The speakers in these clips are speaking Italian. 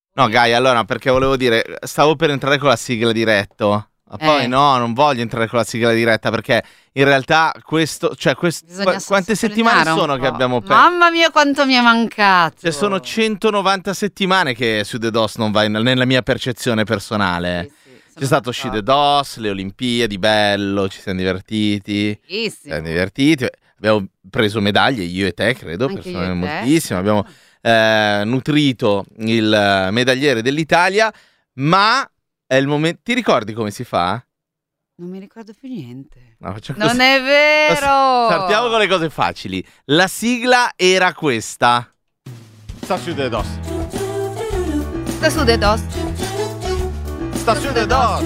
No, Gaia, allora, perché volevo dire, stavo per entrare con la sigla diretto. Ma poi no, non voglio entrare con la sigla diretta perché in realtà quante settimane sono che abbiamo perso? Mamma mia, quanto mi è mancato! Cioè, sono 190 settimane che su The DOS non va nella mia percezione personale. Sì, c'è stato She The DOS, le Olimpiadi, bello, ci siamo divertiti. Abbiamo preso medaglie, io e te, credo, moltissimo. Abbiamo nutrito il medagliere dell'Italia, ma è il momento. Ti ricordi come si fa? Non mi ricordo più niente. No, non è vero! Partiamo con le cose facili. La sigla era questa. Sta su The DOS. Sta su The DOS. Sta su The DOS.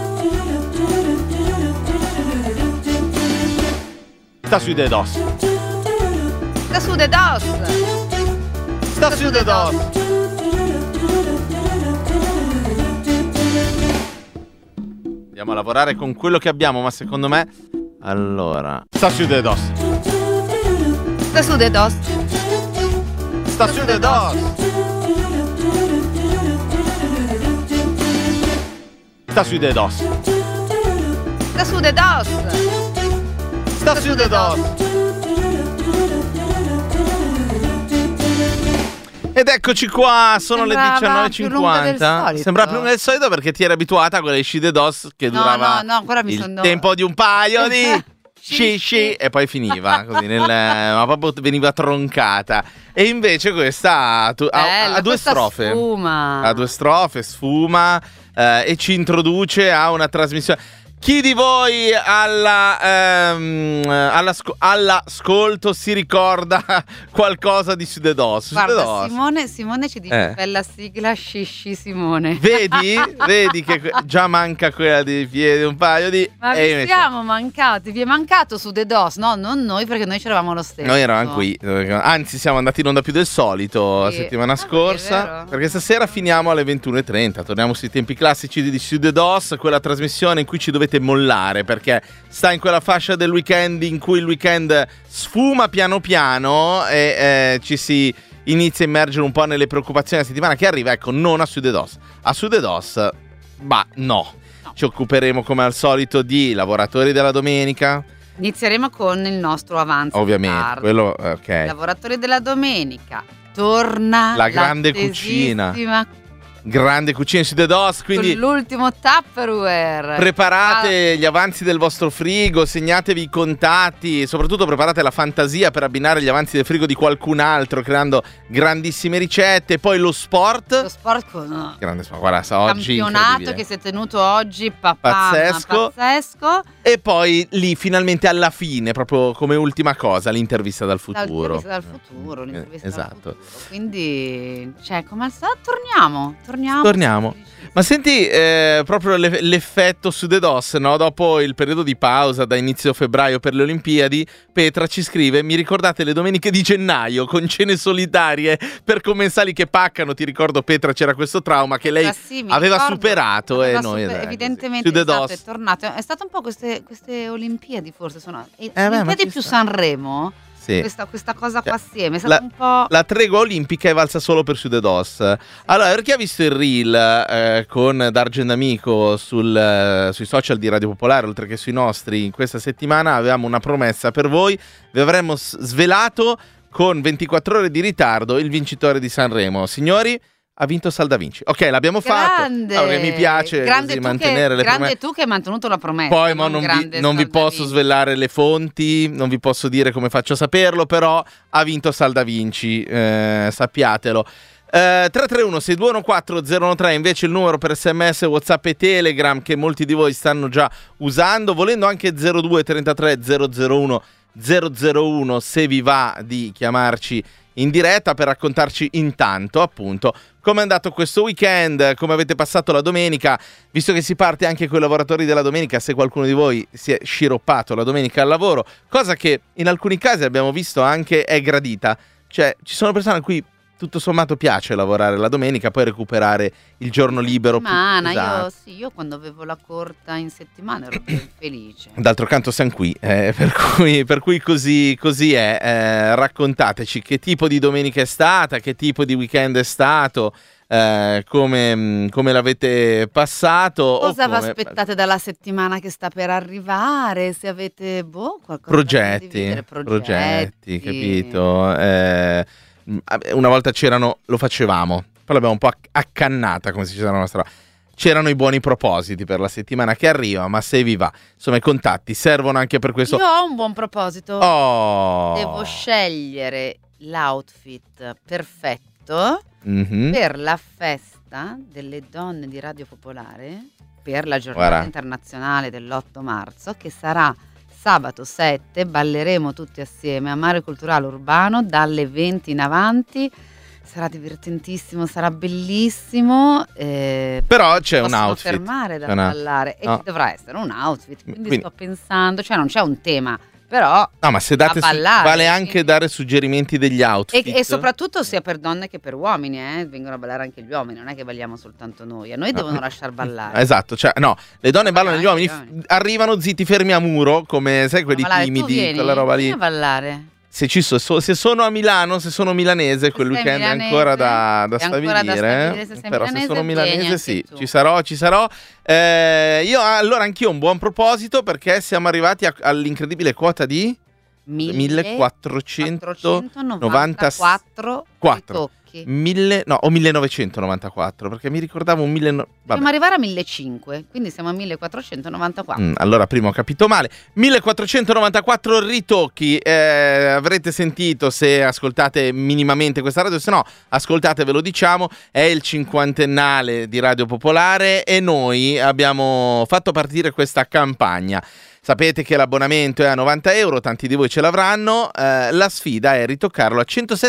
Sta su The DOS. Sta su The DOS. Sta su The DOS. Andiamo a lavorare con quello che abbiamo, ma secondo me... Allora... Sta su The DOS. Sta su The DOS. Sta su The DOS. Sta su The DOS. Sta su The DOS. Sta su The DOS. Ed eccoci qua, sono le 19:50. Sembra più lunga del solito perché ti eri abituata a quelle She The DOS che durava il tempo di un paio di sci e poi finiva così, ma proprio veniva troncata. E invece questa ha due strofe. Ha due strofe, sfuma e ci introduce a una trasmissione. Chi di voi all'ascolto si ricorda qualcosa di She The DOS? Guarda, Simone ci dice bella sigla, sci Simone. Vedi che già manca quella di piedi, un paio di... Ma vi siamo mancati, vi è mancato su The DOS, no? Non noi, perché noi c'eravamo lo stesso. Noi eravamo qui, anzi siamo andati in onda più del solito la settimana scorsa, perché stasera finiamo alle 21:30, torniamo sui tempi classici di She The DOS, quella trasmissione in cui ci dovete mollare perché sta in quella fascia del weekend in cui il weekend sfuma piano piano e ci si inizia a immergere un po' nelle preoccupazioni della settimana che arriva. Ecco, non a She The DOS. A She The DOS, no. Ci occuperemo come al solito di lavoratori della domenica. Inizieremo con il nostro avanzo. Ovviamente, quello ok. Lavoratori della domenica. Torna la grande cucina. Grande cucina su The DOS, quindi con l'ultimo Tupperware. Preparate gli avanzi del vostro frigo, segnatevi i contatti, soprattutto preparate la fantasia per abbinare gli avanzi del frigo di qualcun altro, creando grandissime ricette. Poi lo sport. Lo sport con grande sport, guarda, oggi campionato che si è tenuto oggi, pazzesco. E poi lì finalmente alla fine, proprio come ultima cosa, l'intervista dal futuro. L'intervista dal futuro. Quindi, come al solito, torniamo. Ma senti, proprio l'effetto su The DOS, no? Dopo il periodo di pausa da inizio febbraio per le Olimpiadi, Petra ci scrive: mi ricordate le domeniche di gennaio con cene solitarie per commensali che paccano? Ti ricordo, Petra, c'era questo trauma che lei aveva superato e noi evidentemente è tornato. È stato un po' queste Olimpiadi, forse sono Olimpiadi più Sanremo. Sì. Questa cosa qua assieme è stata un po'... La tregua olimpica è valsa solo per She The DOS. Allora, per chi ha visto il reel con D'Argent Amico sui social di Radio Popolare, oltre che sui nostri, in questa settimana avevamo una promessa per voi. Vi avremmo svelato con 24 ore di ritardo il vincitore di Sanremo. Signori, ha vinto Sal Da Vinci. Ok, l'abbiamo fatto. Allora, mi piace così mantenere le promesse. Grande tu che hai mantenuto la promessa. Poi non vi posso svelare le fonti, non vi posso dire come faccio a saperlo, però ha vinto Sal Da Vinci, sappiatelo. 331-6214-013 invece il numero per SMS, WhatsApp e Telegram che molti di voi stanno già usando, volendo anche 0233 001 001 se vi va di chiamarci in diretta per raccontarci intanto appunto come è andato questo weekend, come avete passato la domenica, visto che si parte anche con i lavoratori della domenica, se qualcuno di voi si è sciroppato la domenica al lavoro, cosa che in alcuni casi abbiamo visto anche è gradita, cioè ci sono persone a cui tutto sommato piace lavorare la domenica, poi recuperare il giorno libero più pesato. Io quando avevo la corta in settimana ero più felice. D'altro canto siamo qui, per cui così è. Raccontateci che tipo di domenica è stata, che tipo di weekend è stato, come l'avete passato. Cosa vi aspettate dalla settimana che sta per arrivare? Se avete qualcosa progetti, capito? Una volta lo facevamo, poi l'abbiamo un po' accannata, come si dice nella nostra. C'erano i buoni propositi per la settimana che arriva, ma se vi va, insomma, i contatti servono anche per questo. Io ho un buon proposito. Devo scegliere l'outfit perfetto per la festa delle donne di Radio Popolare, per la giornata internazionale dell'8 marzo, che sarà sabato 7. Balleremo tutti assieme a Mare Culturale Urbano dalle 20 in avanti. Sarà divertentissimo, sarà bellissimo. Però c'è un outfit. Fermare da ballare. E dovrà essere un outfit. Quindi sto pensando, cioè non c'è un tema, però. No, ma se date vale anche dare suggerimenti degli outfit. E soprattutto sia per donne che per uomini, vengono a ballare anche gli uomini, non è che balliamo soltanto noi. A noi devono lasciar ballare. Esatto, cioè no, le donne ballano, gli uomini arrivano zitti, fermi a muro, come sai quelli timidi, quella roba lì. A ballare. Se sono a Milano, se sono milanese, quel weekend è ancora da stabilire. Però se sono milanese sì, ci sarò. Io allora anch'io ho un buon proposito, perché siamo arrivati all'incredibile quota di 1494 o 1994, perché mi ricordavo un 1900. Dobbiamo arrivare a 1500, quindi siamo a 1494. Allora prima ho capito male. 1494 ritocchi. Avrete sentito, se ascoltate minimamente questa radio, se no ascoltate, ve lo diciamo, è il 50ennale di Radio Popolare e noi abbiamo fatto partire questa campagna. Sapete che l'abbonamento è a 90 euro, tanti di voi ce l'avranno. La sfida è ritoccarlo a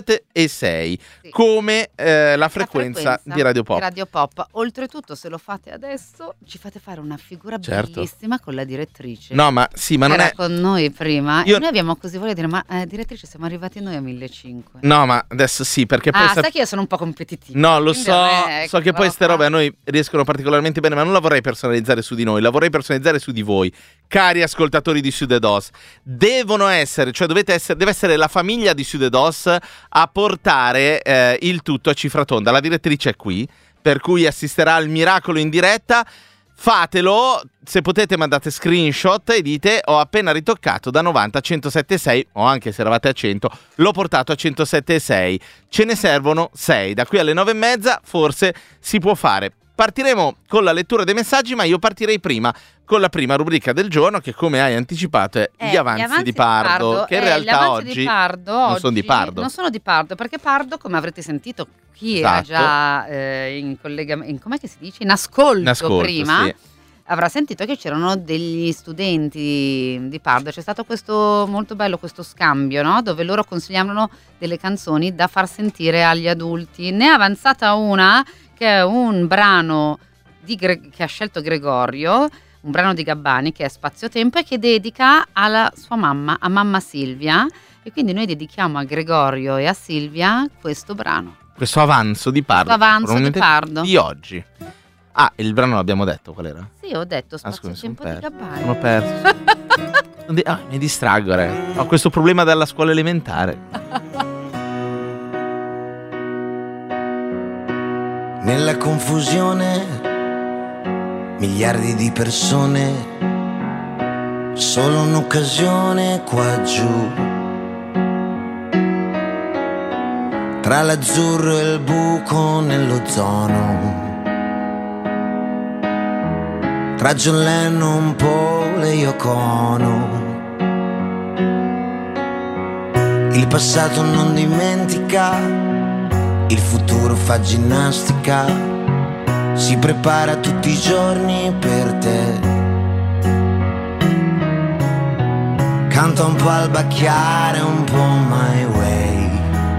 107,6, come la frequenza di Radio Pop. Oltretutto, se lo fate adesso, ci fate fare una figura bellissima con la direttrice. No, ma sì, ma non era è con noi prima. E noi abbiamo così voglia di dire, ma direttrice, siamo arrivati noi a 1500. No, ma adesso sì, perché poi sai che io sono un po' competitiva. No, lo so, so che poi queste robe a noi riescono particolarmente bene, ma non la vorrei personalizzare su di noi, la vorrei personalizzare su di voi. Cari ascoltatori di Sudedos, deve essere la famiglia di Sudedos a portare il tutto a cifra tonda. La direttrice è qui, per cui assisterà al miracolo in diretta. Fatelo, se potete mandate screenshot e dite: ho appena ritoccato da 90 a 107,6, o anche se eravate a 100 l'ho portato a 107,6. Ce ne servono 6, da qui alle 9:30 forse si può fare. Partiremo con la lettura dei messaggi, ma io partirei prima con la prima rubrica del giorno, che come hai anticipato è gli avanzi di Pardo, che in realtà oggi non sono di Pardo. Non sono di Pardo, perché Pardo, come avrete sentito, chi era già in collegamento, com'è che si dice? In ascolto prima, sì, avrà sentito che c'erano degli studenti di Pardo. C'è stato questo molto bello, questo scambio, no? Dove loro consigliavano delle canzoni da far sentire agli adulti. Ne è avanzata una che è un brano che ha scelto Gregorio, un brano di Gabbani, che è Spazio-Tempo, e che dedica alla sua mamma, a mamma Silvia, e quindi noi dedichiamo a Gregorio e a Silvia questo brano. Questo avanzo di Pardo. Di oggi. Ah, il brano l'abbiamo detto, qual era? Sì, ho detto Spazio-Tempo di Gabbani. Sono perso. Mi distraggo, ho questo problema dalla scuola elementare. Nella confusione, miliardi di persone, solo un'occasione qua giù. Tra l'azzurro e il buco nell'ozono, tra John Lennon, Paul e Yoko Ono. Il passato non dimentica, il futuro fa ginnastica, si prepara tutti i giorni per te. Canta un po' al bacchiare, un po' my way.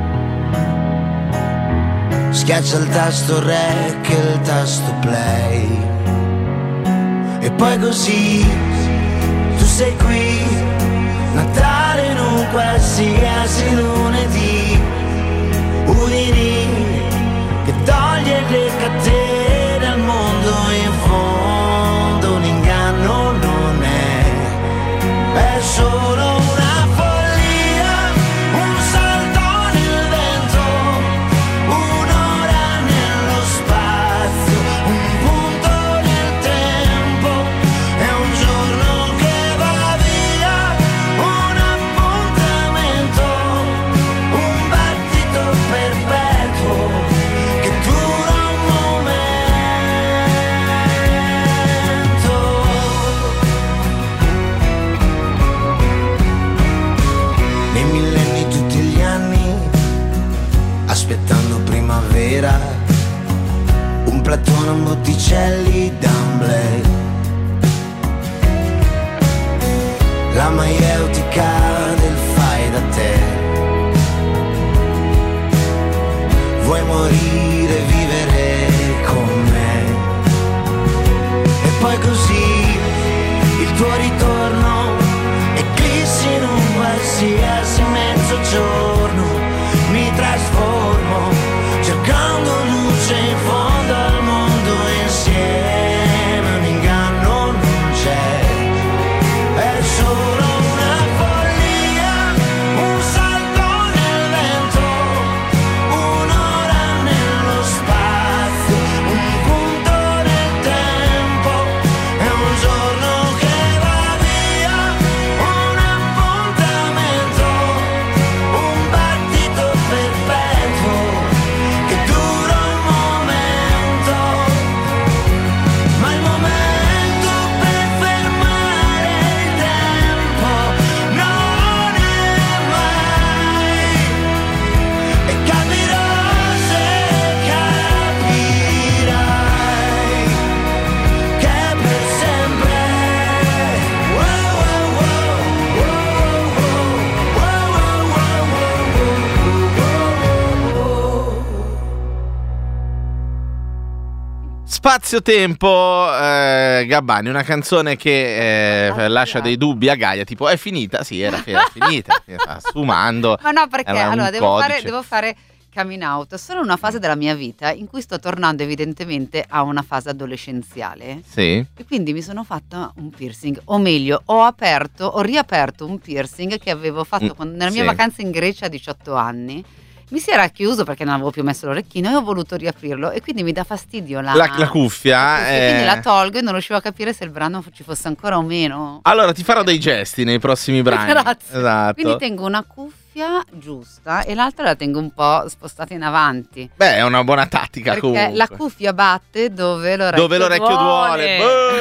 Schiaccia il tasto rec e il tasto play. E poi così tu sei qui, Natale in un qualsiasi lunedì. Udini che toglie le catene al mondo, in fondo un inganno non è solo una follia, un salto nel vento, un'ora nello aspettando primavera, un platone, un botticelli d'amblè, la maieutica del fai da te. Vuoi morire, vivere con me, e poi così il tuo ritorno eclissi in un qualsiasi mezzogiorno, mi trasformo cercando luce in fondo al mondo, insieme un inganno non c'è, è solo una follia, un salto nel vento, un'ora nello spazio, un punto nel tempo, è un giorno che va via, un appuntamento, un battito perfetto che dura un momento, ma il momento per fermare il tempo non è mai, e capirò se capirai che è per sempre. Spazio-tempo, Gabbani, una canzone che lascia dei dubbi a Gaia, tipo è finita? Sì, era finita, stava sfumando. Ma no, perché era un allora codice. devo fare coming out. Sono in una fase della mia vita in cui sto tornando evidentemente a una fase adolescenziale. Sì. E quindi mi sono fatta un piercing, o meglio, ho riaperto un piercing che avevo fatto nella mia sì. vacanza in Grecia a 18 anni. Mi si era chiuso perché non avevo più messo l'orecchino e ho voluto riaprirlo, e quindi mi dà fastidio la cuffia. Quindi la tolgo e non riuscivo a capire se il brano ci fosse ancora o meno. Allora ti farò dei gesti nei prossimi brani. Grazie. Esatto. Quindi tengo una cuffia giusta e l'altra la tengo un po' spostata in avanti. Beh, è una buona tattica Perché comunque. la cuffia batte dove l'orecchio duole.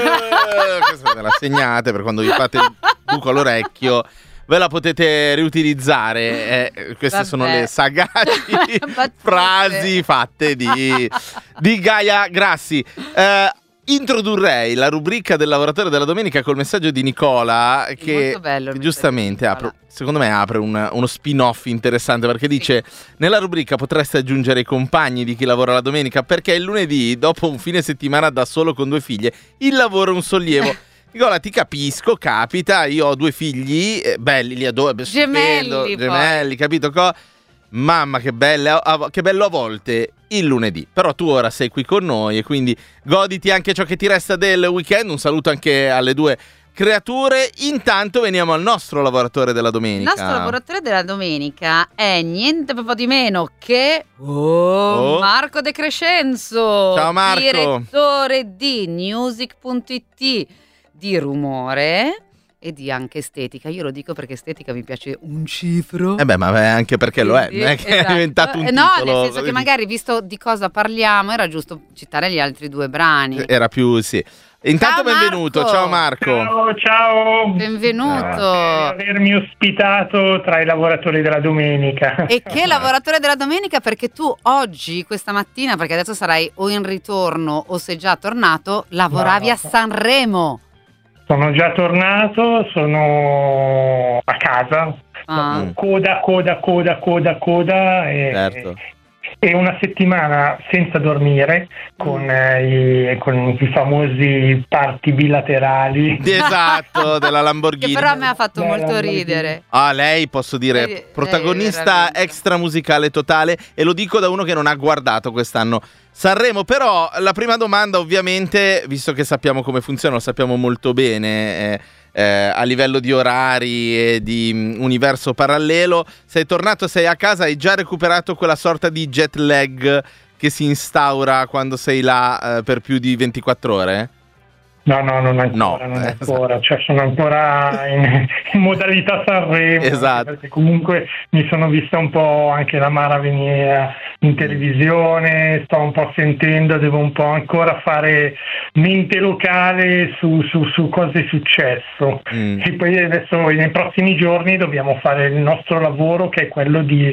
Questa me la segnate per quando vi fate il buco all'orecchio. Ve la potete riutilizzare. Queste sono le sagaci frasi fatte di Gaia Grassi. Introdurrei la rubrica del lavoratore della domenica col messaggio di Nicola, che molto bello il giustamente messaggio di Nicola. secondo me apre uno spin-off interessante, perché dice: nella rubrica potreste aggiungere i compagni di chi lavora la domenica, perché il lunedì, dopo un fine settimana da solo con 2 figlie, il lavoro è un sollievo. Nicola, ti capisco, capita, io ho 2 figli, belli, li adoro, gemelli, capito? Mamma, che bello a volte il lunedì. Però tu ora sei qui con noi e quindi goditi anche ciò che ti resta del weekend. Un saluto anche alle 2 creature. Intanto veniamo al nostro lavoratore della domenica. Il nostro lavoratore della domenica è niente po' di meno che Marco De Crescenzo. Ciao Marco. Direttore di Music.it, di rumore e di anche estetica. Io lo dico perché estetica mi piace un cifro. Beh, ma anche perché lo è, non è che è diventato un titolo. No, nel senso che magari, visto di cosa parliamo, era giusto citare gli altri 2 brani. Era più, sì. Intanto ciao benvenuto, Marco. Ciao Marco. Ciao. Benvenuto. Per avermi ospitato tra i lavoratori della domenica. E che lavoratore della domenica, perché tu oggi, questa mattina, perché adesso sarai o in ritorno o sei già tornato, lavoravi a Sanremo. Sono già tornato, sono a casa. Coda Certo. E una settimana senza dormire con i famosi party bilaterali. Esatto, della Lamborghini. Che però a me ha fatto molto ridere. Lei, posso dire, protagonista extra musicale totale, e lo dico da uno che non ha guardato quest'anno Sanremo. Però la prima domanda, ovviamente, visto che sappiamo come funziona, lo sappiamo molto bene, a livello di orari e di universo parallelo, sei tornato, sei a casa, hai già recuperato quella sorta di jet lag che si instaura quando sei là per più di 24 ore? No, non ancora, cioè sono ancora in modalità Sanremo, esatto. Perché comunque mi sono vista un po' anche la Mara venire in televisione, sto un po' sentendo, devo un po' ancora fare mente locale su cosa è successo e poi adesso nei prossimi giorni dobbiamo fare il nostro lavoro, che è quello di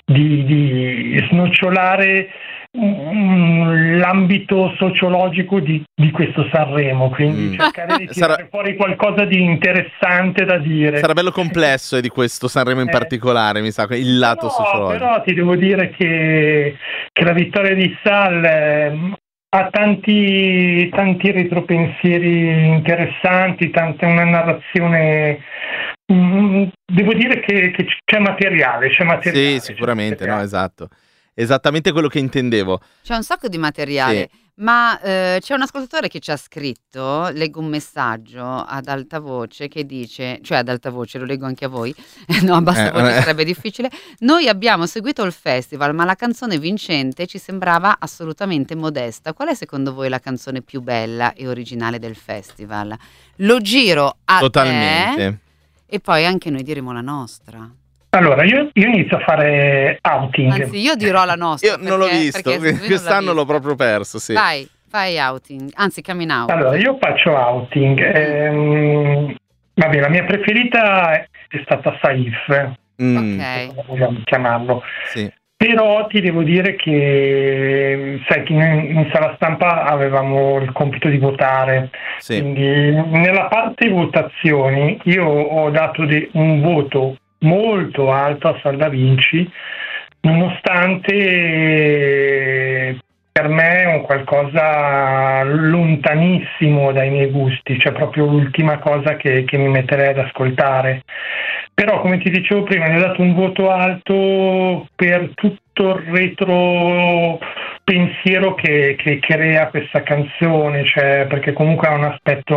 snocciolare l'ambito sociologico di questo Sanremo, quindi cercare di tirare fuori qualcosa di interessante da dire. Sarà bello complesso di questo Sanremo in particolare, mi sa, il lato sociologico. Però ti devo dire che la vittoria di Sal ha tanti retropensieri interessanti, una narrazione. Devo dire che c'è materiale. Sì, sicuramente, no, esatto. Esattamente quello che intendevo. C'è un sacco di materiale, sì. Ma c'è un ascoltatore che ci ha scritto, leggo un messaggio ad alta voce che dice, cioè ad alta voce, lo leggo anche a voi, no, a bassa voce sarebbe difficile. Noi abbiamo seguito il festival, ma la canzone vincente ci sembrava assolutamente modesta. Qual è secondo voi la canzone più bella e originale del festival? Lo giro a totalmente. Te, e poi anche noi diremo la nostra. Allora, io inizio a fare outing. Anzi, io dirò la nostra. Io non l'ho visto, quest'anno l'ho proprio perso, sì. Vai, fai outing, anzi coming out. Allora, io faccio outing. Vabbè, la mia preferita è stata Saif. Ok. Vogliamo chiamarlo. Sì. Però ti devo dire che, sai, che in sala stampa avevamo il compito di votare, sì. Quindi nella parte votazioni io ho dato un voto molto alto a Sal Da Vinci, nonostante per me è un qualcosa lontanissimo dai miei gusti, cioè proprio l'ultima cosa che mi metterei ad ascoltare. Però, come ti dicevo prima, ne ho dato un voto alto per tutto il retro pensiero che crea questa canzone, cioè perché comunque ha un aspetto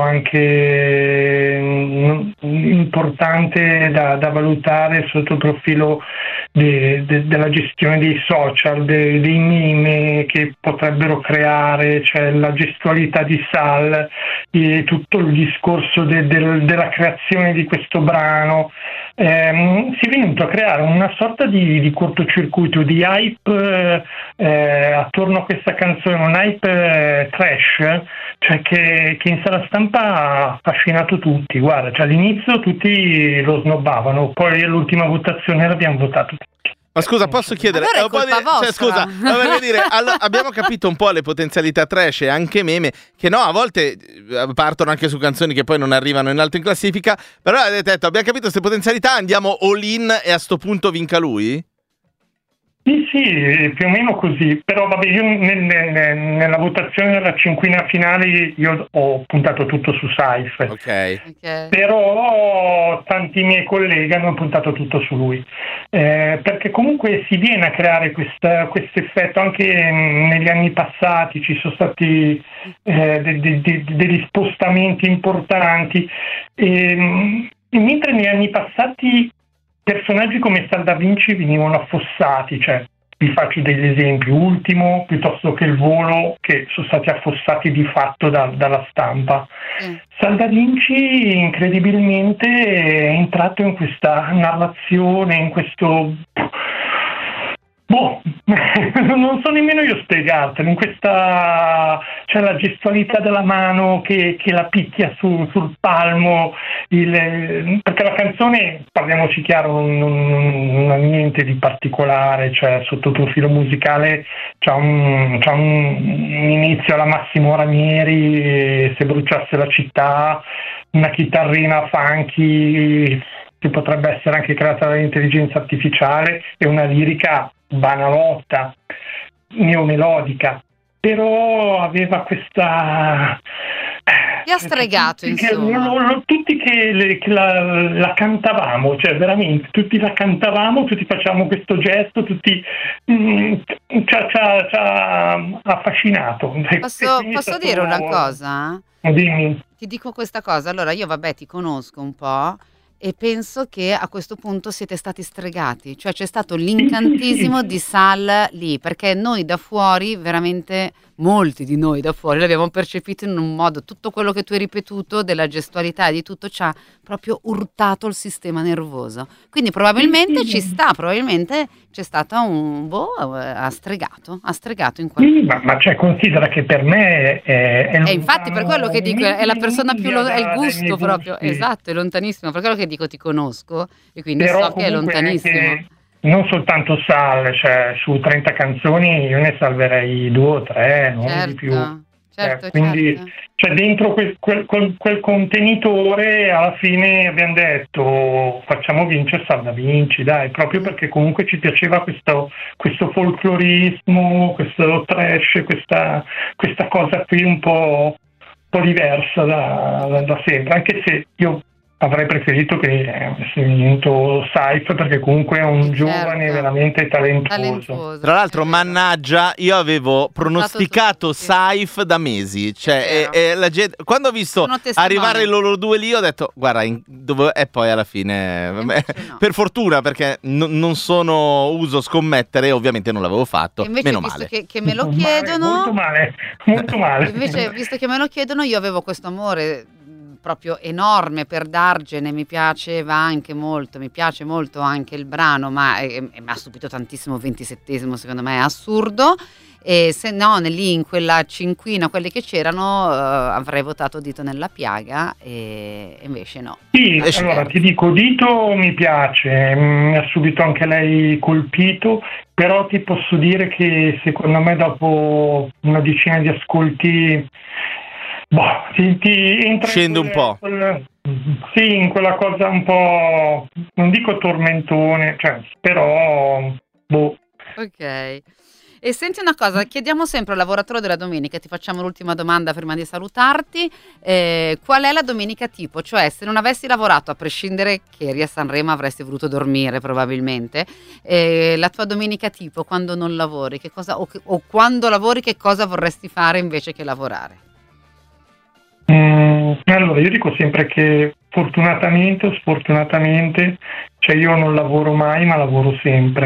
anche importante da valutare sotto il profilo della gestione dei social, dei meme che potrebbero creare, cioè la gestualità di Sal e tutto il discorso della creazione di questo brano. Si è venuto a creare una sorta di cortocircuito, di hype attorno a questa canzone, un hype trash, cioè che in sala stampa ha affascinato tutti. Guarda, cioè all'inizio tutti lo snobbavano, poi all'ultima votazione l'abbiamo votato tutti. Ma scusa, posso chiedere? Allora è colpa vostra. Cioè, scusa, dire, abbiamo capito un po' le potenzialità trash e anche meme, che no, a volte partono anche su canzoni che poi non arrivano in alto in classifica, però avete detto, abbiamo capito queste potenzialità, andiamo all in e a sto punto vinca lui? Sì, più o meno così, però vabbè, io nella votazione della cinquina finale io ho puntato tutto su Saif, okay. Però tanti miei colleghi hanno puntato tutto su lui, perché comunque si viene a creare questo effetto. Anche negli anni passati ci sono stati degli spostamenti importanti, e mentre negli anni passati personaggi come Sal Da Vinci venivano affossati, cioè vi faccio degli esempi, Ultimo piuttosto che Il Volo, che sono stati affossati di fatto dalla stampa. Sal Da Vinci incredibilmente è entrato in questa narrazione, in questo non so nemmeno io spiegartelo, in questa, c'è la gestualità della mano che la picchia sul palmo, perché la canzone, parliamoci chiaro, non ha niente di particolare, cioè sotto il profilo musicale c'ha un inizio alla Massimo Ranieri, Se bruciasse la città, una chitarrina funky che potrebbe essere anche creata dall'intelligenza artificiale, e una lirica banalotta, neomelodica, però aveva questa... Ti ha stregato, insomma. Tutti che la cantavamo, cioè veramente, tutti la cantavamo, tutti facciamo questo gesto, tutti ci ha affascinato. Posso dire una cosa? Dimmi. Ti dico questa cosa, allora io ti conosco un po', e penso che a questo punto siete stati stregati, cioè c'è stato l'incantesimo di Sal lì, perché noi da fuori, veramente molti di noi da fuori l'abbiamo percepito in un modo, tutto quello che tu hai ripetuto della gestualità e di tutto ci ha proprio urtato il sistema nervoso, quindi probabilmente ci sta, probabilmente c'è stato ha stregato in qualche modo. Ma cioè, considera che per me è infatti per quello che dico è la persona più è il gusto proprio, esatto, è lontanissimo, per quello che dico ti conosco e quindi però so che è lontanissimo. Non soltanto Sal, cioè su 30 canzoni io ne salverei 2 o 3, non di più. Certo, quindi cioè, dentro quel contenitore alla fine abbiamo detto facciamo vincere Salda Vinci, dai, proprio perché comunque ci piaceva questo folclorismo, questo trash, questa cosa qui un po' diversa da sempre, anche se io avrei preferito che avesse vinto Saif, perché comunque è un giovane veramente talentuoso. Tra l'altro, mannaggia, io avevo pronosticato Saif da mesi. Cioè, la gente, quando ho visto arrivare loro due lì, ho detto, guarda, e poi alla fine, per fortuna, perché non sono uso scommettere, ovviamente non l'avevo fatto. Invece, meno visto male. Che me lo chiedono, molto male. Invece, visto che me lo chiedono, io avevo questo amore proprio enorme per D'Argene, mi piaceva anche molto, mi piace molto anche il brano, ma mi ha stupito tantissimo, 27esimo secondo me è assurdo, e se no lì in quella cinquina quelli che c'erano avrei votato Dito nella piaga e invece no. Sì, allora ti dico, Dito mi piace, mi ha subito anche lei colpito, però ti posso dire che secondo me dopo una decina di ascolti ti entra scende un po'. Sì, in quella cosa un po', non dico tormentone, cioè, però Ok. E senti una cosa, chiediamo sempre al lavoratore della domenica, ti facciamo l'ultima domanda prima di salutarti, qual è la domenica tipo? Cioè, se non avessi lavorato, a prescindere che eri a Sanremo avresti voluto dormire probabilmente, la tua domenica tipo, quando non lavori, che cosa, o quando lavori, che cosa vorresti fare invece che lavorare? Allora, io dico sempre che fortunatamente o sfortunatamente, cioè io non lavoro mai ma lavoro sempre,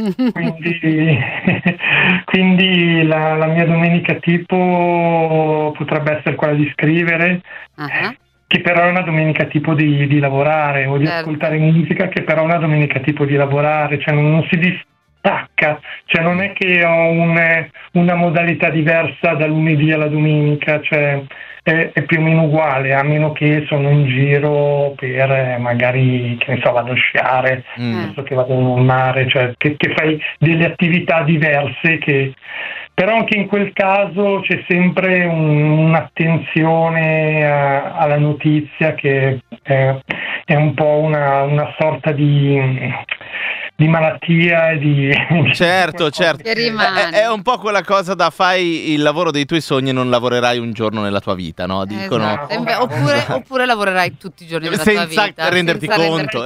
quindi la mia domenica tipo potrebbe essere quella di scrivere, che però è una domenica tipo di lavorare, o di ascoltare musica, che però è una domenica tipo di lavorare, cioè non si distacca, cioè non è che ho una modalità diversa da lunedì alla domenica, cioè è più o meno uguale, a meno che sono in giro per magari, che ne so, vado a sciare, penso che vado in mare, cioè che fai delle attività diverse, però anche in quel caso c'è sempre un'attenzione alla notizia che è un po' una sorta di malattia e di certo è un po' quella cosa da fai il lavoro dei tuoi sogni e non lavorerai un giorno nella tua vita, no? Dicono oppure lavorerai tutti i giorni della tua vita senza renderti conto.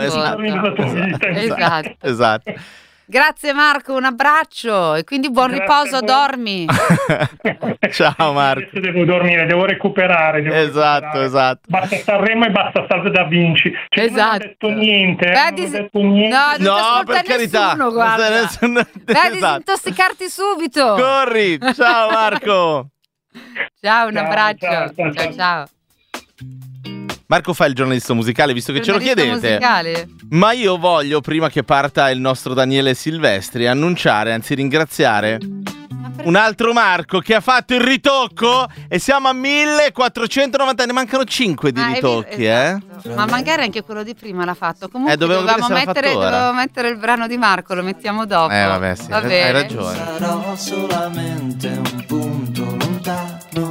Esatto. Grazie Marco, un abbraccio e quindi buon riposo, dormi. Ciao Marco. Adesso devo dormire, devo recuperare. Esatto. Basta Sanremo e basta Salve da Vinci. Cioè, non ho detto niente. Non ho detto niente. No, per carità. Guarda. Vai disintossicarti subito. Corri. Ciao Marco. Ciao, un abbraccio. Ciao. Marco fa il giornalista musicale, visto che ce lo chiedete. Musicale? Ma io voglio, prima che parta il nostro Daniele Silvestri, annunciare, anzi ringraziare un altro Marco che ha fatto il ritocco e siamo a 1490, ne mancano 5 di ritocchi, esatto. Ma magari anche quello di prima l'ha fatto. Comunque dovevamo mettere il brano di Marco, lo mettiamo dopo. Vabbè, sì, hai ragione. Sarò solamente un punto lontano.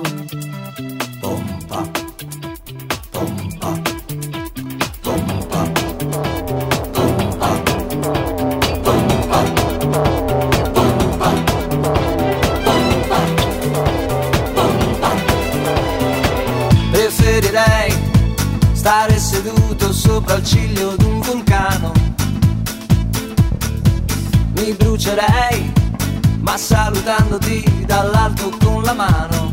Preferirei stare seduto sopra il ciglio d'un vulcano. Mi brucerei, ma salutandoti dall'alto con la mano.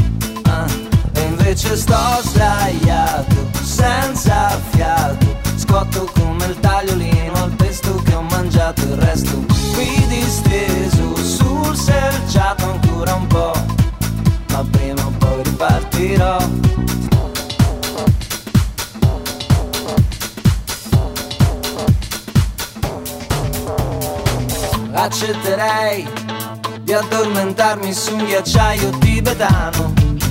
E invece sto sdraiato, senza fiato, cotto come il tagliolino al pesto che ho mangiato il resto. Qui disteso sul selciato ancora un po', ma prima o poi ripartirò. Accetterei di addormentarmi su un ghiacciaio tibetano.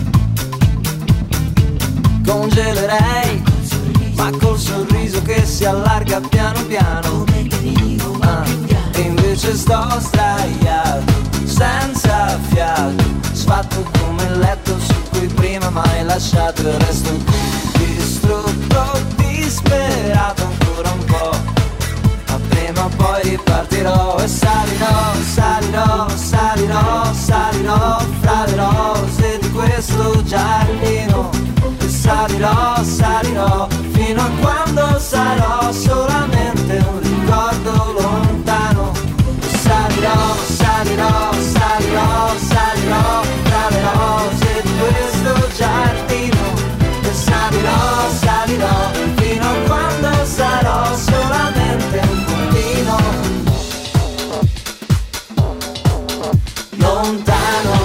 Congelerei, ma col sorriso che si allarga piano piano. E invece sto sdraiato, senza fiato, sfatto come il letto su cui prima m'hai lasciato. E resto qui, distrutto, disperato ancora un po', ma prima o poi ripartirò. E salirò, salirò, salirò, salirò fra le rose di questo giardino. E salirò, salirò, fino a quando sarò solamente un ricordo lontano. E salirò, salirò, salirò, salirò fra le rose di questo giardino. E salirò, salirò, fino a quando sarò solamente un puntino lontano.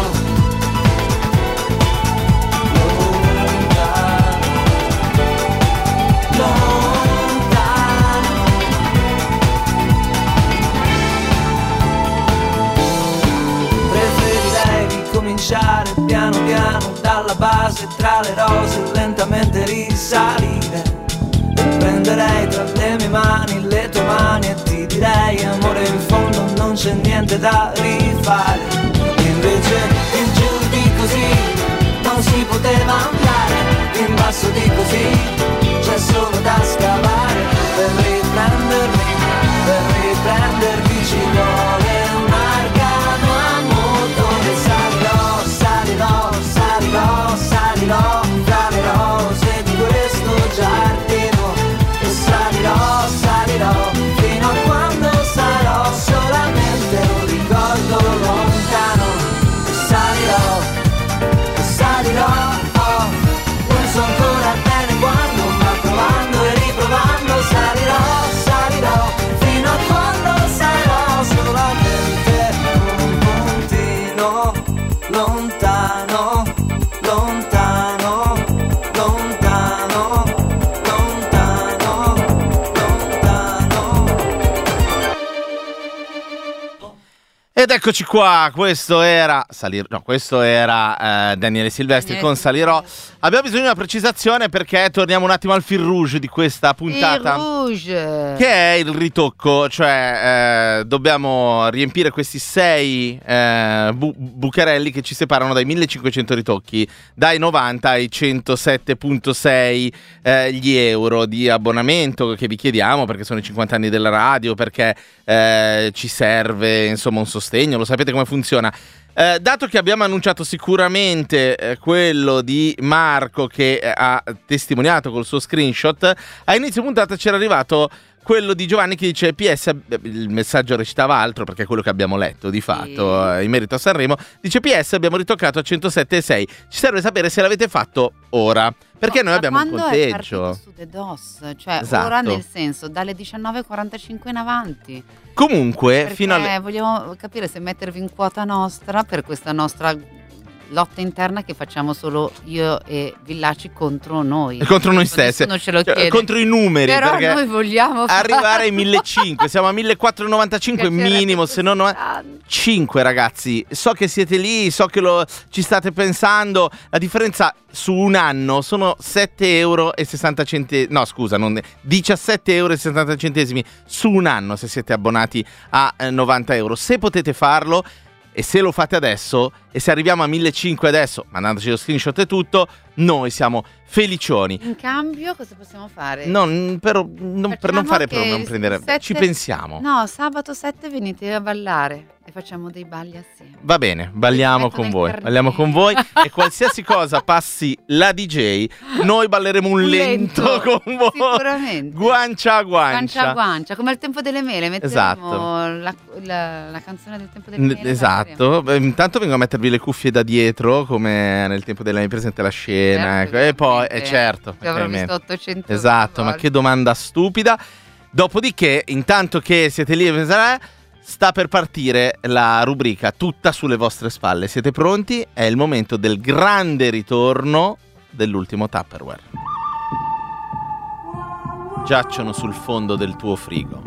Cominciare piano piano dalla base tra le rose, lentamente risalire. E prenderei tra le mie mani le tue mani e ti direi: amore, in fondo non c'è niente da rifare. E invece in giù di così non si poteva andare, in basso di così c'è solo da scavare. Per riprendermi, per riprendermi ci vuole un arcano a motore. Salirò, salirò, salirò, salirò fra le rose di questo giardino. E salirò, salirò, fino a quando sarò solamente un ricordo lontano. E salirò, oh, non so ancora bene quando, ma provando e riprovando salirò, salirò, fino a quando sarò solamente un puntino lontano, lontano, lontano, lontano, lontano. Ed eccoci qua, questo era Daniele Silvestri con Salirò. Abbiamo bisogno di una precisazione perché torniamo un attimo al fil rouge di questa puntata, il rouge, che è il ritocco, cioè dobbiamo riempire questi 6 bucherelli che ci separano dai 1500 ritocchi, dai 90 ai 107,6 gli euro di abbonamento che vi chiediamo perché sono i 50 anni della radio, perché ci serve insomma un sostegno, lo sapete come funziona. Dato che abbiamo annunciato sicuramente quello di Marco che ha testimoniato col suo screenshot, a inizio puntata c'era arrivato quello di Giovanni che dice PS, il messaggio recitava altro perché è quello che abbiamo letto di fatto in merito a Sanremo, dice PS abbiamo ritoccato a 107,6, ci serve sapere se l'avete fatto ora, perché noi abbiamo un conteggio. È su The DOS, cioè esatto. Ora nel senso dalle 19:45 in avanti. Comunque perché fino alle... vogliamo capire se mettervi in quota nostra per questa nostra lotta interna che facciamo solo io e Villacci contro noi. Contro noi stessi. Nessuno ce lo chiede. Contro i numeri. Però perché noi vogliamo arrivare ai 1.500. Siamo a 1.495 minimo, se no 5 ragazzi. So che siete lì, so che ci state pensando. La differenza su un anno sono 7,60 €. No, scusa, 17,60 € su un anno se siete abbonati a 90 euro. Se potete farlo e se lo fate adesso e se arriviamo a 1.500 adesso, mandandoci lo screenshot e tutto, noi siamo felicioni. In cambio cosa possiamo fare? Per non fare non prendere, 7, ci pensiamo. No, sabato 7 venite a ballare e facciamo dei balli assieme. Va bene, balliamo con voi. Balliamo con voi e qualsiasi cosa passi la DJ, noi balleremo un lento con voi. Sicuramente. Guancia a guancia. Guancia a guancia, come al tempo delle mele, metteremo esatto. la canzone del tempo delle mele. Esatto. Intanto vengo a mettervi mettervi le cuffie da dietro come nel tempo della presente la scena, certo, e poi certo, ci avrò visto 800 esatto, volte. ma che domanda stupida. Dopodiché, intanto che siete lì, sta per partire la rubrica tutta sulle vostre spalle. Siete pronti? È il momento del grande ritorno dell'ultimo Tupperware. Giacciono sul fondo del tuo frigo.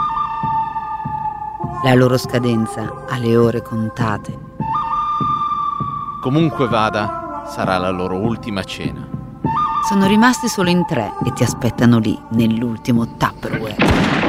La loro scadenza ha le ore contate. Comunque vada, sarà la loro ultima cena. Sono rimasti solo in 3 e ti aspettano lì, nell'ultimo Tupperware.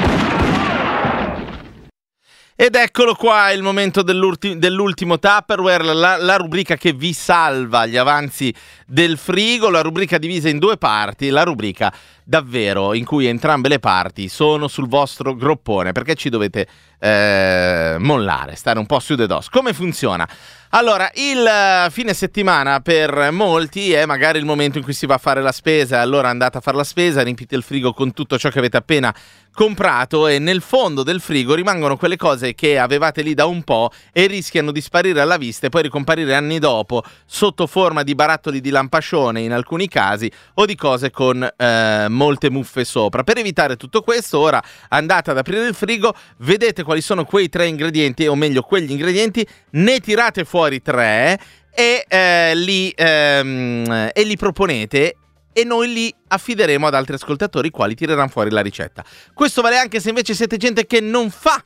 Ed eccolo qua, il momento dell'ultimo Tupperware, la rubrica che vi salva gli avanzi del frigo, la rubrica divisa in 2 parti, la rubrica davvero in cui entrambe le parti sono sul vostro groppone, perché ci dovete mollare, stare un po' su de dos. Come funziona? Allora, il fine settimana per molti è magari il momento in cui si va a fare la spesa, allora andate a fare la spesa, riempite il frigo con tutto ciò che avete appena comprato e nel fondo del frigo rimangono quelle cose che avevate lì da un po' e rischiano di sparire alla vista e poi ricomparire anni dopo sotto forma di barattoli di lampascione in alcuni casi o di cose con molte muffe sopra. Per evitare tutto questo, ora andate ad aprire il frigo, vedete quali sono quei 3 ingredienti, o meglio quegli ingredienti, ne tirate fuori 3 e li proponete e noi li affideremo ad altri ascoltatori quali tireranno fuori la ricetta. Questo vale anche se invece siete gente che non fa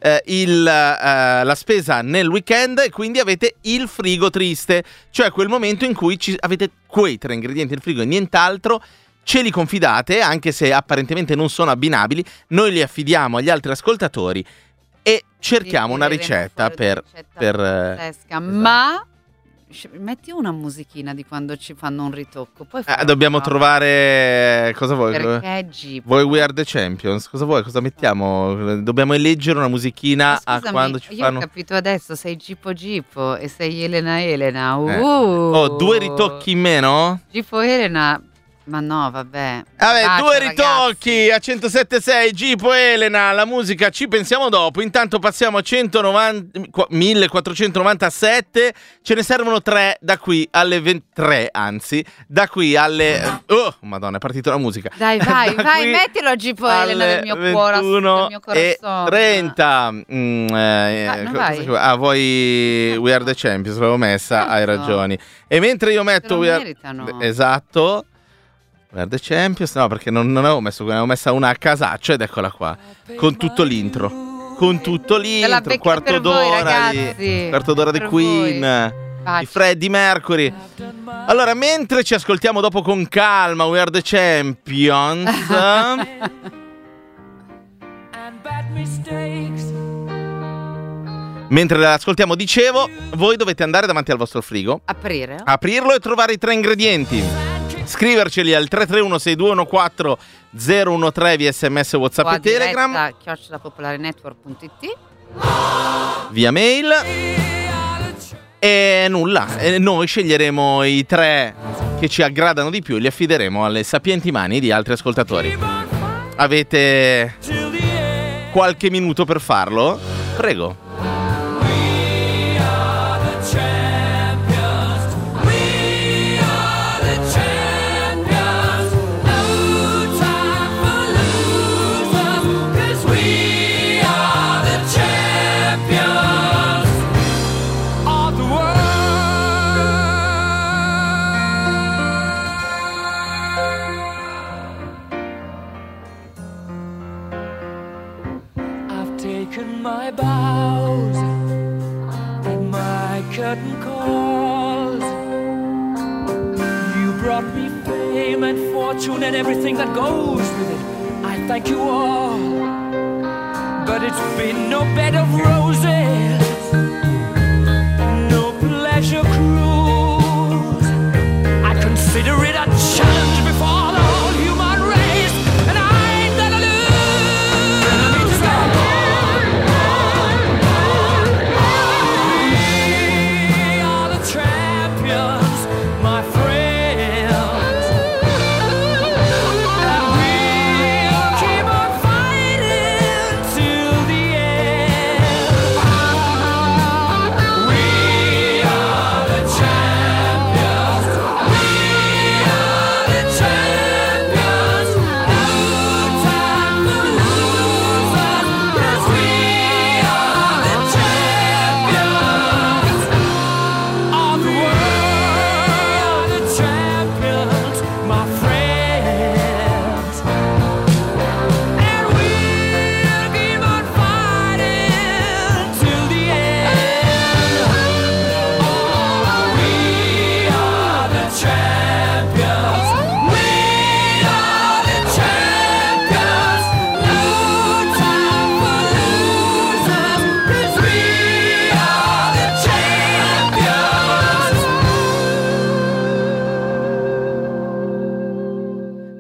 la spesa nel weekend e quindi avete il frigo triste, cioè quel momento in cui avete quei 3 ingredienti nel frigo e nient'altro. Ce li confidate, anche se apparentemente non sono abbinabili, noi li affidiamo agli altri ascoltatori e cerchiamo una ricetta per esatto. Ma metti una musichina di quando ci fanno un ritocco, poi dobbiamo trovare cosa vuoi? Perché Jeep? Vuoi We Are The Champions? Cosa vuoi? Cosa mettiamo? Dobbiamo eleggere una musichina a quando ci fanno. Io ho capito adesso, sei Gipo e sei Elena. 2 ritocchi in meno? Gipo Elena. Ma no, vabbè. Vabbè, 2 ritocchi a 107.6 Gipo Elena, la musica ci pensiamo dopo. Intanto passiamo a 1497. Ce ne servono 3 da qui alle 23, anzi, da qui alle Madonna, è partita la musica. Dai, vai, mettilo a Gipo Elena del mio cuore, del mio corazon. 30. Voi We Are The Champions, l'avevo messa, hai ragioni. E mentre io metto esatto. Verde Champions, no, perché non avevo messo quella, avevo messa una a casaccio ed eccola qua, con tutto l'intro, quarto d'ora di Queen, di Freddie Mercury. Allora, mentre ci ascoltiamo dopo con calma We Are The Champions, mentre l'ascoltiamo, dicevo, voi dovete andare davanti al vostro frigo, aprirlo e trovare i 3 ingredienti. Scriverceli al 331-6214013 via SMS, WhatsApp e Telegram, @popolarenetwork.it, via mail e nulla. E noi sceglieremo i 3 che ci aggradano di più e li affideremo alle sapienti mani di altri ascoltatori. Avete qualche minuto per farlo? Prego. My bows and my curtain calls. You brought me fame and fortune and everything that goes with it. I thank you all, but it's been no bed of roses, no pleasure cruise. I consider it a challenge before the whole human race, and I ain't gonna lose.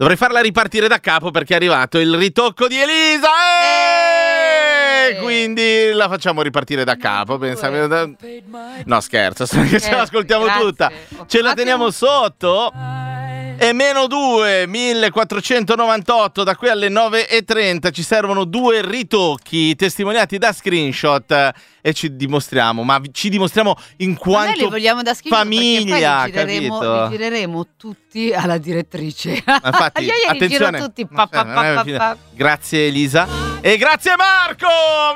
Dovrei farla ripartire da capo perché è arrivato il ritocco di Elisa. Quindi la facciamo ripartire da capo. No, scherzo, ce l'ascoltiamo tutta. Ce la teniamo sotto. E -2, 1498, da qui alle 9:30 ci servono 2 ritocchi testimoniati da screenshot e ci dimostriamo in quanto li vogliamo da famiglia, li gireremo tutti alla direttrice. Infatti, io attenzione, giro tutti. Grazie Elisa e grazie Marco,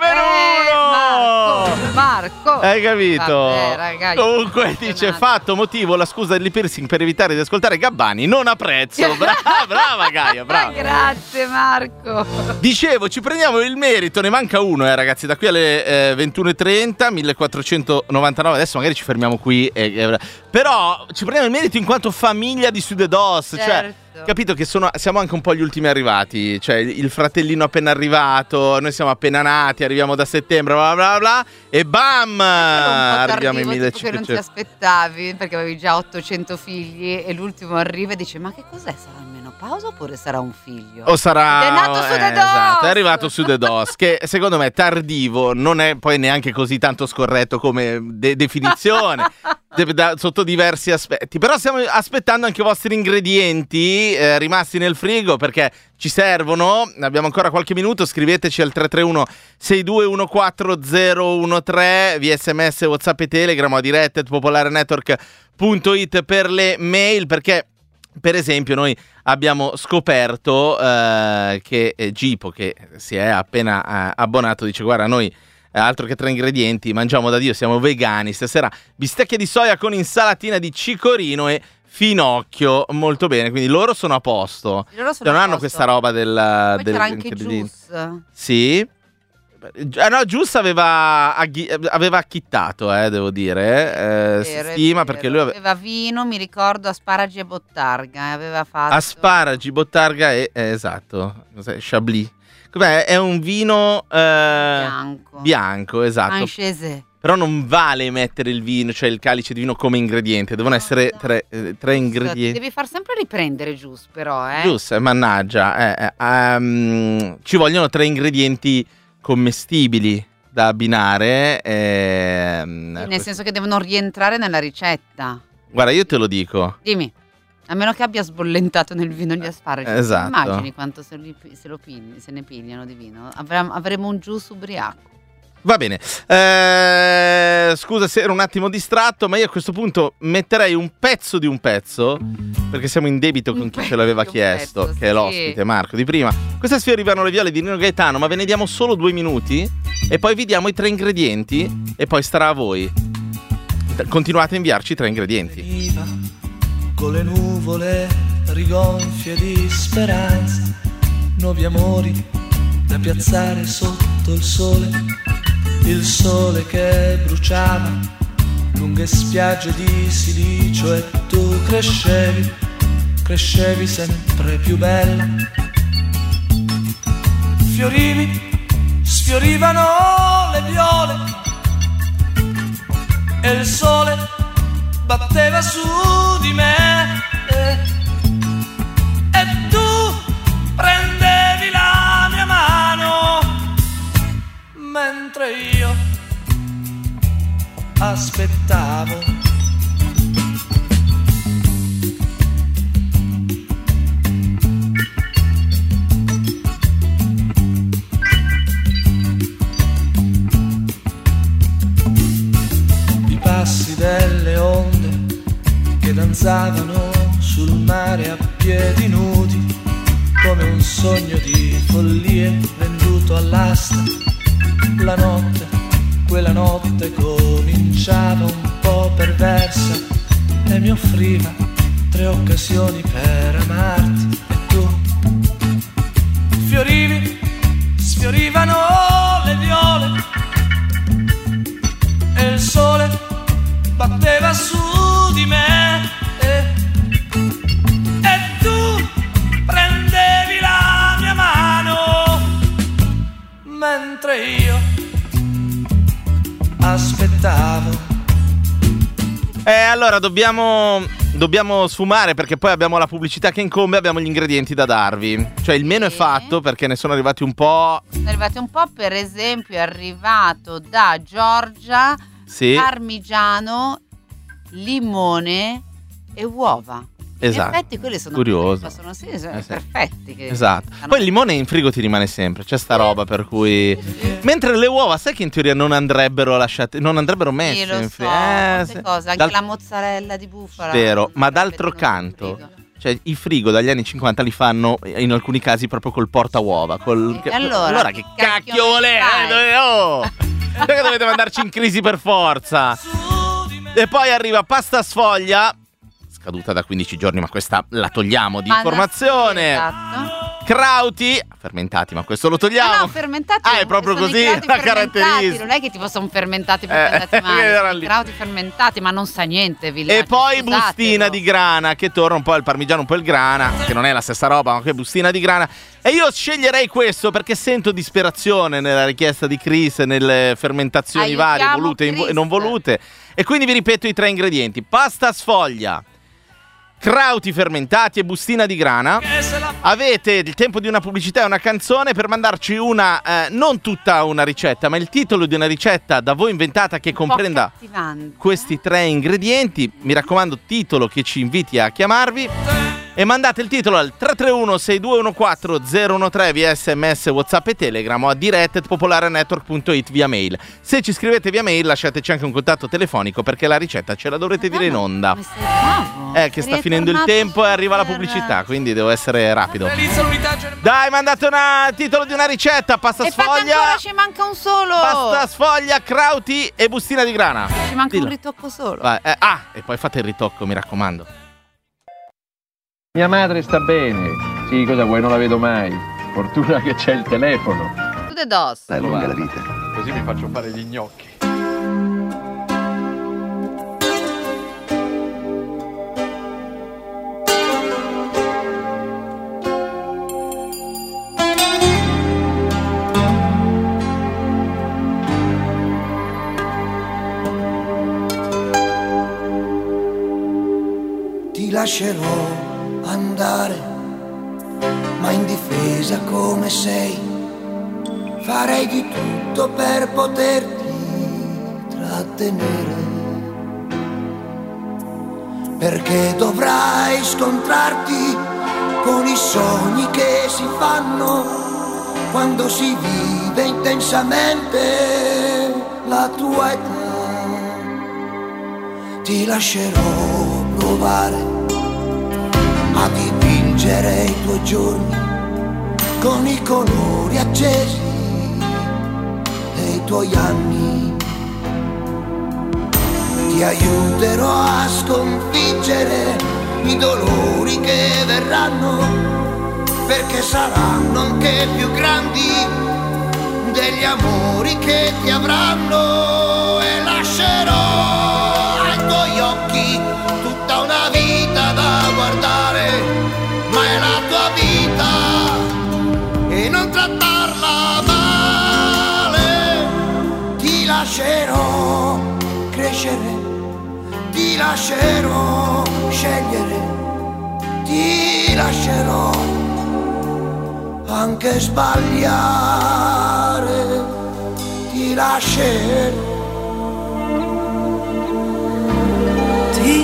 Marco. Hai capito? Vabbè, ragazzi, comunque dice fatto motivo la scusa dell'e-piercing per evitare di ascoltare Gabbani, non apprezzo. Brava Gaia, brava. Grazie Marco. Dicevo, ci prendiamo il merito, ne manca uno ragazzi, da qui alle 21:30, 1499, adesso magari ci fermiamo qui però ci prendiamo il merito in quanto famiglia di Sudedos, certo. Cioè capito che siamo anche un po' gli ultimi arrivati, cioè il fratellino appena arrivato, noi siamo appena nati, arriviamo da settembre, bla bla bla, e bam, arriviamo in 1500. Che non ti aspettavi perché avevi già 800 figli e l'ultimo arriva e dice ma che cos'è, sarà in menopausa oppure sarà un figlio? O sarà... È nato Sudedos! Esatto, è arrivato Sudedos, che secondo me tardivo non è poi neanche così tanto scorretto come definizione. Sotto diversi aspetti, però stiamo aspettando anche i vostri ingredienti rimasti nel frigo perché ci servono, abbiamo ancora qualche minuto, scriveteci al 331 6214 013 via SMS, WhatsApp e Telegram o a diretta@popolarenetwork.it per le mail, perché per esempio noi abbiamo scoperto che Gipo, che si è appena abbonato, dice guarda noi altro che 3 ingredienti, mangiamo da Dio, siamo vegani, stasera bistecche di soia con insalatina di cicorino e finocchio, molto bene, quindi loro sono a posto, non hanno questa roba poi c'era anche Gius. Sì, no, Gius aveva acchittato, devo dire, stima, perché lui aveva vino, mi ricordo, asparagi e bottarga, aveva fatto asparagi, bottarga e esatto, cos'è? Chablis. Com'è? È un vino bianco, esatto. Anchese. Però non vale mettere il vino, cioè il calice di vino come ingrediente, devono essere tre ingredienti. Devi far sempre riprendere Gius, però, Gius, mannaggia, ci vogliono 3 ingredienti commestibili da abbinare. Nel senso che devono rientrare nella ricetta. Guarda, io te lo dico. Dimmi. A meno che abbia sbollentato nel vino gli asparagi. Esatto. Immagini quanto se ne pigliano di vino. Avremo un Gius ubriaco. Va bene. Scusa se ero un attimo distratto, ma io a questo punto metterei un pezzo di un pezzo, perché siamo in debito con chi ce l'aveva chiesto, che è l'ospite Marco di prima. Questa sfiorivano le viole di Nino Gaetano, ma ve ne diamo solo 2 minuti e poi vi diamo i 3 ingredienti e poi starà a voi. Continuate a inviarci 3 ingredienti. Con le nuvole rigonfie di speranza, nuovi amori da piazzare sotto il sole che bruciava lunghe spiagge di silicio, e tu crescevi sempre più bella, sfiorivano le viole e il sole batteva su di me e tu prendevi la mia mano mentre io aspettavo. I passi delle onde che danzavano sul mare a piedi nudi, come un sogno di follie venduto all'asta. La notte, quella notte cominciava un po' perversa e mi offriva 3 occasioni per amarti, e tu sfiorivano le viole e il sole batteva su di me e tu prendevi la mia mano mentre io aspettavo. Allora dobbiamo dobbiamo sfumare perché poi abbiamo la pubblicità che incombe, abbiamo gli ingredienti da darvi. Cioè il meno è fatto perché ne sono arrivati un po'. Sono arrivati un po', per esempio è arrivato da Giorgia parmigiano, limone e uova. Esatto. In effetti quelli sono curioso. Sono perfetti. Esatto. Poi il limone in frigo ti rimane sempre, c'è sta roba per cui. Mentre le uova, sai che in teoria non andrebbero lasciate, non andrebbero messe in frigo. Cose, anche la mozzarella di bufala. Vero, ma d'altro canto, cioè i frigo dagli anni 50 li fanno in alcuni casi proprio col porta uova. Allora che cacchio volete? Perché dovete mandarci in crisi per forza? E poi arriva pasta sfoglia, scaduta da 15 giorni, ma questa la togliamo di informazione. Esatto. Crauti fermentati, ma questo lo togliamo. No, fermentati. È proprio così la caratteristica. Non è che tipo sono fermentati perché andati male. Crauti fermentati, ma non sa niente. E poi bustina di grana, che torna un po' al parmigiano, un po' il grana, che non è la stessa roba, ma che bustina di grana. E io sceglierei questo perché sento disperazione nella richiesta di Chris, nelle fermentazioni varie, volute e non volute. E quindi vi ripeto i 3 ingredienti: pasta sfoglia, crauti fermentati e bustina di grana. Avete il tempo di una pubblicità e una canzone per mandarci una, non tutta una ricetta, ma il titolo di una ricetta da voi inventata che comprenda questi 3 ingredienti. Mi raccomando, titolo che ci inviti a chiamarvi. E mandate il titolo al 331-6214-013 via SMS, WhatsApp e Telegram o a direct@popolarenetwork.it via mail. Se ci scrivete via mail lasciateci anche un contatto telefonico perché la ricetta ce la dovrete dire in onda. Che sta finendo il tempo e arriva la pubblicità, quindi devo essere rapido. Dai, mandate un titolo di una ricetta: pasta sfoglia. Ancora, ci manca un solo. Pasta sfoglia, crauti e bustina di grana. Ci manca un ritocco solo. Vai, e poi fate il ritocco, mi raccomando. Mia madre sta bene. Sì, cosa vuoi? Non la vedo mai. Fortuna che c'è il telefono. Tutte dos. È lunga la vita. Così mi faccio fare gli gnocchi. Ti lascerò andare, ma in difesa come sei, farei di tutto per poterti trattenere, perché dovrai scontrarti con i sogni che si fanno quando si vive intensamente la tua età. Ti lascerò provare a dipingere i tuoi giorni con i colori accesi dei tuoi anni. Ti aiuterò a sconfiggere i dolori che verranno, perché saranno anche più grandi degli amori che ti avranno. E lascerò ai tuoi occhi tutta una vita da guardare, ma è la tua vita e non trattarla male. Ti lascerò crescere, ti lascerò scegliere, ti lascerò anche sbagliare, ti lascerò. Ti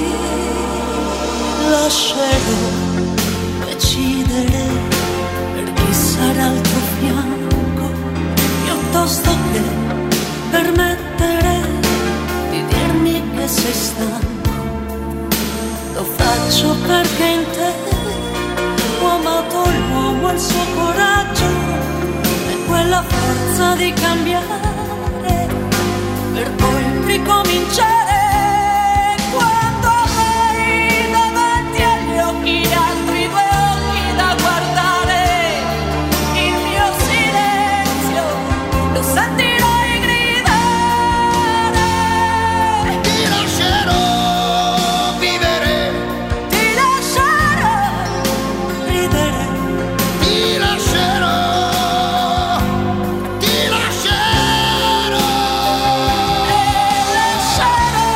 lascerò decidere per chi sarà al tuo fianco, piuttosto che permettere di dirmi che sei stanco. Lo faccio perché in te ho amato l'uomo e il suo coraggio e quella forza di cambiare per poi ricominciare. Quando hai davanti agli occhi altri due occhi da guardare, il mio silenzio lo sentirai gridare. Ti lascerò vivere, ti lascerò ridere, ti lascerò, ti lascerò, e lascerò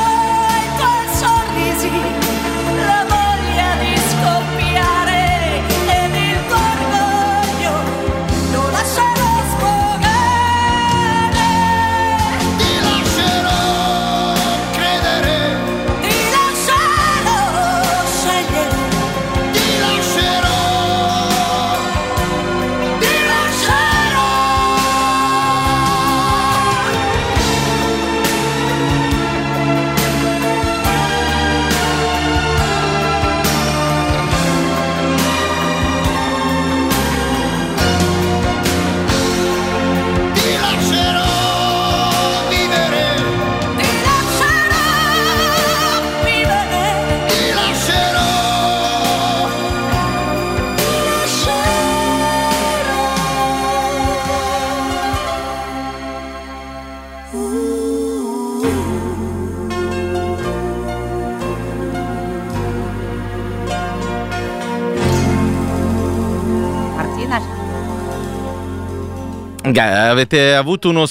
Avete avuto uno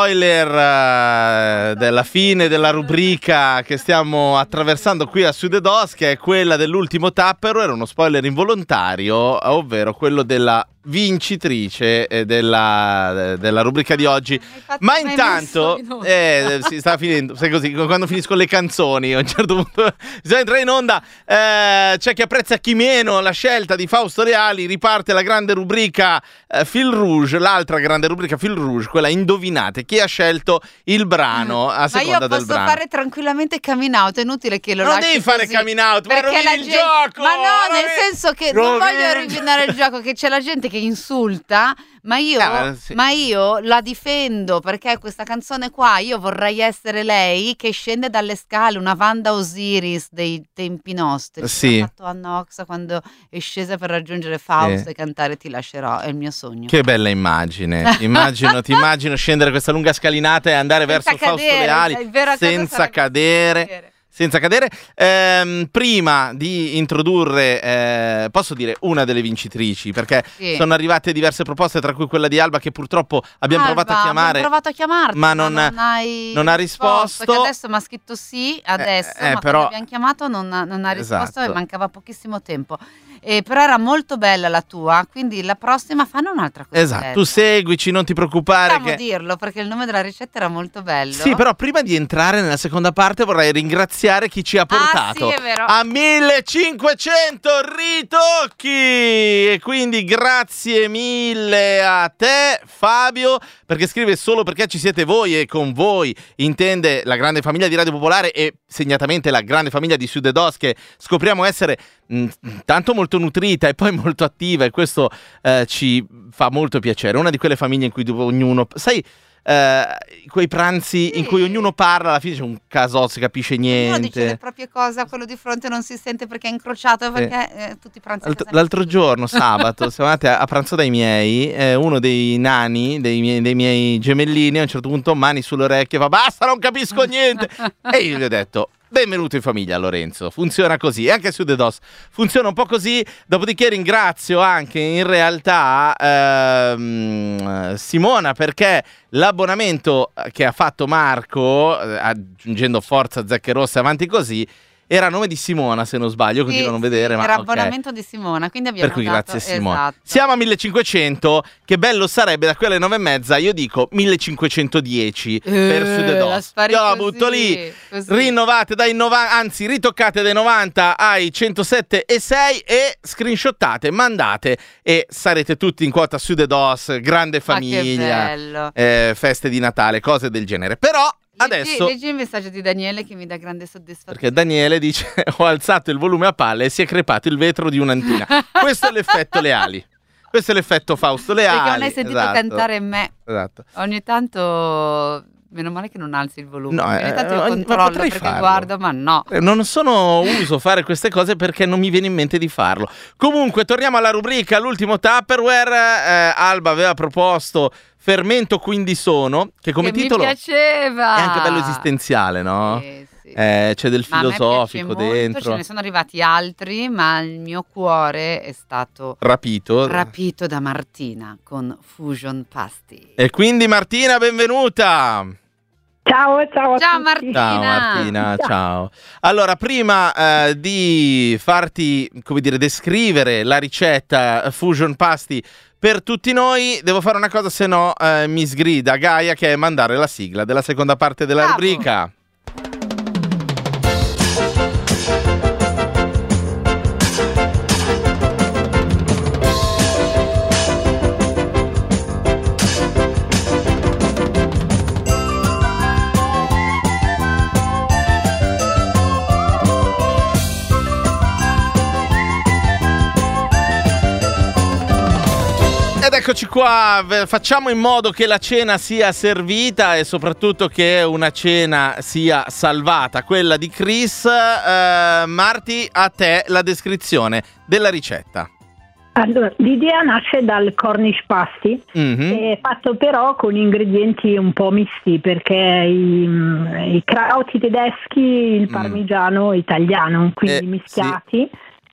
spoiler della fine della rubrica che stiamo attraversando qui a Sudedos, che è quella dell'ultimo Tupperware, uno spoiler involontario, ovvero quello della vincitrice della rubrica di oggi. Ma intanto si sta finendo, sai così, quando finiscono le canzoni a un certo punto bisogna entrare in onda. C'è chi apprezza chi meno la scelta di Fausto Leali. Riparte la grande rubrica Fil Rouge, l'altra grande rubrica Fil Rouge, quella indovinate chi ha scelto il brano a seconda del brano. Ma io posso fare tranquillamente coming out, è inutile che lo lasci non devi fare coming out, perché ma rovini il gioco. Ma no, nel senso che non voglio rovinare il gioco, che c'è la gente che insulta, ma io la difendo, perché questa canzone qua, io vorrei essere lei che scende dalle scale, una Wanda Osiris dei tempi nostri. Sì. Ha fatto Anna Oxa quando è scesa per raggiungere Fausto e cantare Ti lascerò, è il mio sogno. Che bella immagine. Ti immagino scendere questa lunga scalinata e andare verso Fausto Leali senza cadere. Senza cadere. Prima di introdurre, posso dire una delle vincitrici, perché sono arrivate diverse proposte, tra cui quella di Alba, che purtroppo abbiamo provato a chiamare. Abbiamo provato a chiamarti, ma non ha risposto. Che adesso mi ha scritto sì, ma però quando abbiamo chiamato non ha risposto, esatto. E mancava pochissimo tempo. Però era molto bella la tua, quindi la prossima fanno un'altra cosa. Esatto, tu seguici, non ti preoccupare. Possiamo dirlo, perché il nome della ricetta era molto bello. Sì, però prima di entrare nella seconda parte vorrei ringraziare chi ci ha portato a 1500 ritocchi. E quindi grazie mille a te, Fabio, perché scrive solo perché ci siete voi, e con voi intende la grande famiglia di Radio Popolare e segnatamente la grande famiglia di Sudedos, che scopriamo essere tanto molto nutrita e poi molto attiva, e questo ci fa molto piacere. Una di quelle famiglie in cui ognuno, sai, quei pranzi in cui ognuno parla, alla fine c'è un casò, si capisce niente. Uno dice le proprie cose, a quello di fronte non si sente perché è incrociato, perché tutti i pranzi. L'altro giorno, sabato, siamo andati a pranzo dai miei, uno dei nani, dei miei gemellini, a un certo punto mani sulle orecchie, fa basta, non capisco niente. E io gli ho detto: benvenuto in famiglia, Lorenzo, funziona così, e anche su The DOS funziona un po' così. Dopodiché ringrazio anche in realtà Simona, perché l'abbonamento che ha fatto Marco, aggiungendo Forza Zecche Rosse avanti così, era a nome di Simona, se non sbaglio, così da non vedere. Ma era abbonamento di Simona, quindi abbiamo per cui grazie Simona. Esatto. Siamo a 1500, che bello sarebbe da qui alle 9:30, io dico 1510 per Sudedos. Io la butto lì, così. Rinnovate dai 90, anzi ritoccate dai 90 ai 107,6 e screenshottate, mandate e sarete tutti in quota Sudedos, grande famiglia, feste di Natale, cose del genere. Però adesso leggi il messaggio di Daniele che mi dà grande soddisfazione. Perché Daniele dice: ho alzato il volume a palle e si è crepato il vetro di un'antina. Questo è l'effetto Leali. Questo è l'effetto Fausto Leali. Perché non hai sentito cantare me. Esatto. Ogni tanto, meno male che non alzi il volume. No, ogni tanto io controllo perché farlo. Guardo, ma no. Non sono uso fare queste cose perché non mi viene in mente di farlo. Comunque, torniamo alla rubrica, l'ultimo Tupperware. Alba aveva proposto Fermento quindi sono, che come titolo mi piaceva. È anche bello esistenziale, no? Sì. C'è del filosofico dentro. Ce ne sono arrivati altri, ma il mio cuore è stato rapito da Martina con Fusion Pasti. E quindi Martina, benvenuta. Ciao a tutti. Martina. Ciao Martina, ciao. Allora, prima di farti, come dire, descrivere la ricetta Fusion Pasti per tutti noi, devo fare una cosa, se no mi sgrida Gaia, che è mandare la sigla della seconda parte della rubrica. Eccoci qua, facciamo in modo che la cena sia servita e soprattutto che una cena sia salvata, quella di Chris. Marti, a te la descrizione della ricetta. Allora, l'idea nasce dal Cornish Pasty, è fatto però con ingredienti un po' misti, perché i krauti tedeschi, il parmigiano italiano, quindi mischiati. Sì.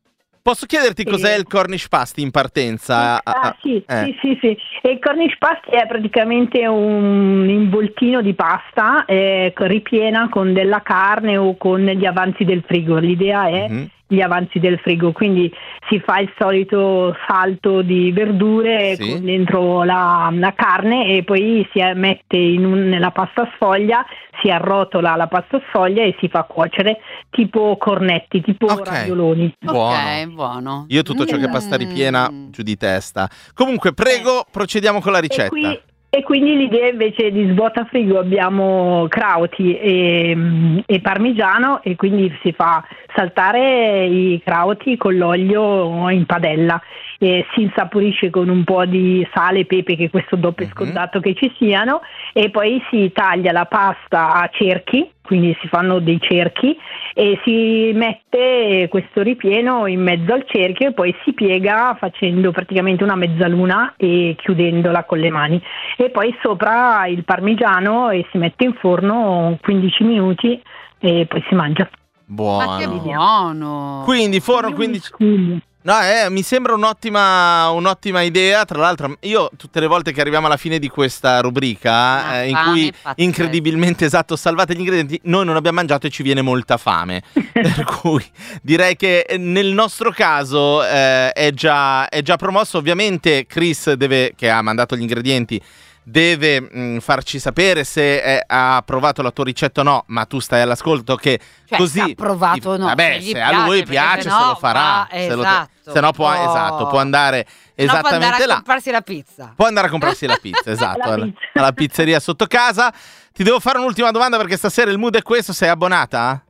Posso chiederti cos'è il Cornish pasty in partenza? Sì. E il Cornish pasty è praticamente un involtino di pasta ripiena con della carne o con gli avanzi del frigo. L'idea è gli avanzi del frigo, quindi si fa il solito salto di verdure con dentro la carne e poi si mette nella pasta sfoglia, si arrotola la pasta sfoglia e si fa cuocere tipo cornetti, tipo ravioloni. Buono. Io tutto ciò che è pasta ripiena giù di testa. Comunque prego, procediamo con la ricetta. E quindi l'idea invece di svuotafrigo abbiamo crauti e parmigiano, e quindi si fa saltare i crauti con l'olio in padella e si insaporisce con un po' di sale e pepe, che è questo doppio scontato che ci siano, e poi si taglia la pasta a cerchi, quindi si fanno dei cerchi e si mette questo ripieno in mezzo al cerchio e poi si piega facendo praticamente una mezzaluna e chiudendola con le mani, e poi sopra il parmigiano e si mette in forno 15 minuti e poi si mangia. Buono. Ma che buono. Quindi forno 15. No, mi sembra un'ottima idea. Tra l'altro, io tutte le volte che arriviamo alla fine di questa rubrica, in cui incredibilmente salvate gli ingredienti, noi non abbiamo mangiato e ci viene molta fame. Per cui direi che nel nostro caso è già promosso. Ovviamente Chris che ha mandato gli ingredienti, deve farci sapere se ha provato la tua ricetta o no, ma tu stai all'ascolto che così ha provato o no. Vabbè, se a lui piace se lo farà, se no può andare esattamente là. Comprarsi la pizza. Può andare a comprarsi la pizza, esatto, alla pizzeria sotto casa. Ti devo fare un'ultima domanda perché stasera il mood è questo, sei abbonata?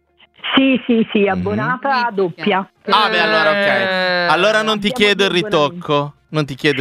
Sì, abbonata doppia. Beh, allora ok. Allora non ti chiedo il ritocco. No,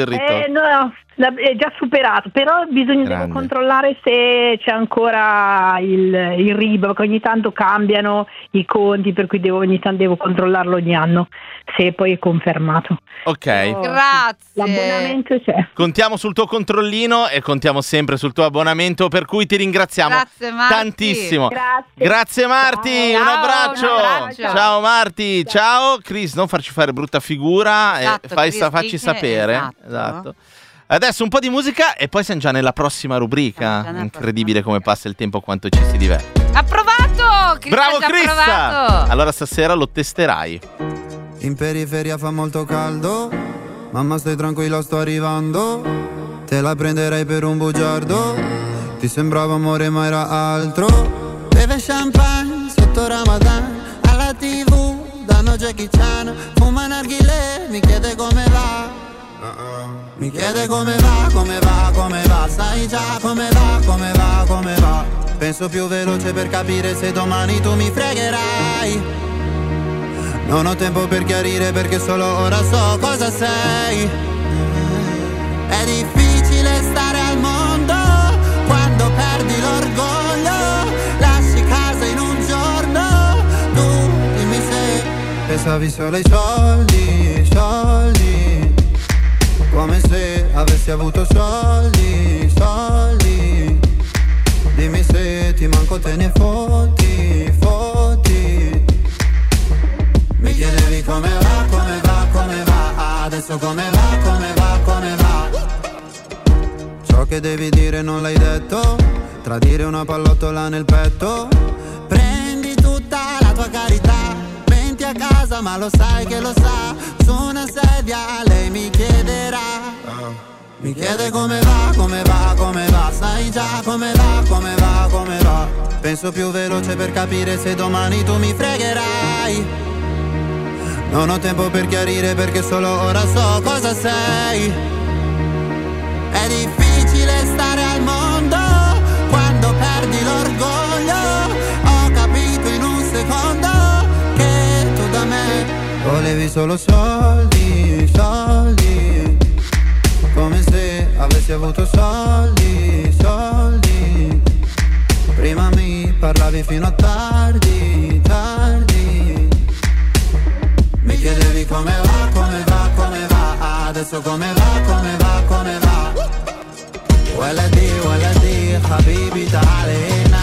è già superato, però devo controllare se c'è ancora il RIB, perché ogni tanto cambiano i conti, per cui ogni tanto devo controllarlo ogni anno, se poi è confermato. Ok. Grazie. L'abbonamento c'è. Contiamo sul tuo controllino e contiamo sempre sul tuo abbonamento, per cui ti ringraziamo tantissimo. Grazie Marti, un abbraccio. Ciao Marti, ciao Chris, non farci fare brutta figura, facci sapere. Esatto. Adesso un po' di musica e poi siamo già nella prossima rubrica. Incredibile come passa il tempo, quanto ci si diverte. Approvato! Bravo Chris! Allora stasera lo testerai. In periferia fa molto caldo, mamma stai tranquilla, sto arrivando. Te la prenderei per un bugiardo, ti sembrava amore ma era altro. Beve champagne sotto Ramadan, alla TV danno Jackie Chan. Fuma narghilè, mi chiede come va. Mi chiede come va, sai già come va. Penso più veloce per capire se domani tu mi fregherai. Non ho tempo per chiarire perché solo ora so cosa sei. È difficile stare al mondo quando perdi l'orgoglio. Lasci casa in un giorno, tu dimmi se pensavi solo ai soldi, come se avessi avuto soldi. Dimmi se ti manco, te ne fotti. Mi chiedevi come va, adesso come va. Ciò che devi dire non l'hai detto, tradire una pallottola nel petto. Prendi tutta la tua carità, menti a casa ma lo sai che lo sa. Su una sedia lei mi chiederà, mi chiede come va, sai già come va. Penso più veloce per capire se domani tu mi fregherai. Non ho tempo per chiarire perché solo ora so cosa sei. È difficile stare al mondo quando perdi l'orgoglio. Ho capito in un secondo che tu da me volevi solo soldi, come se avessi avuto soldi. Prima mi parlavi fino a tardi. Mi chiedevi come va, adesso come va. Waladi, habibi ta'alena.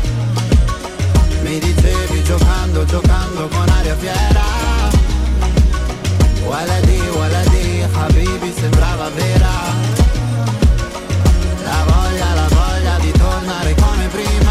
Mi dicevi giocando con aria fiera. waladi, habibi sembrava vera. La voglia di tornare come prima.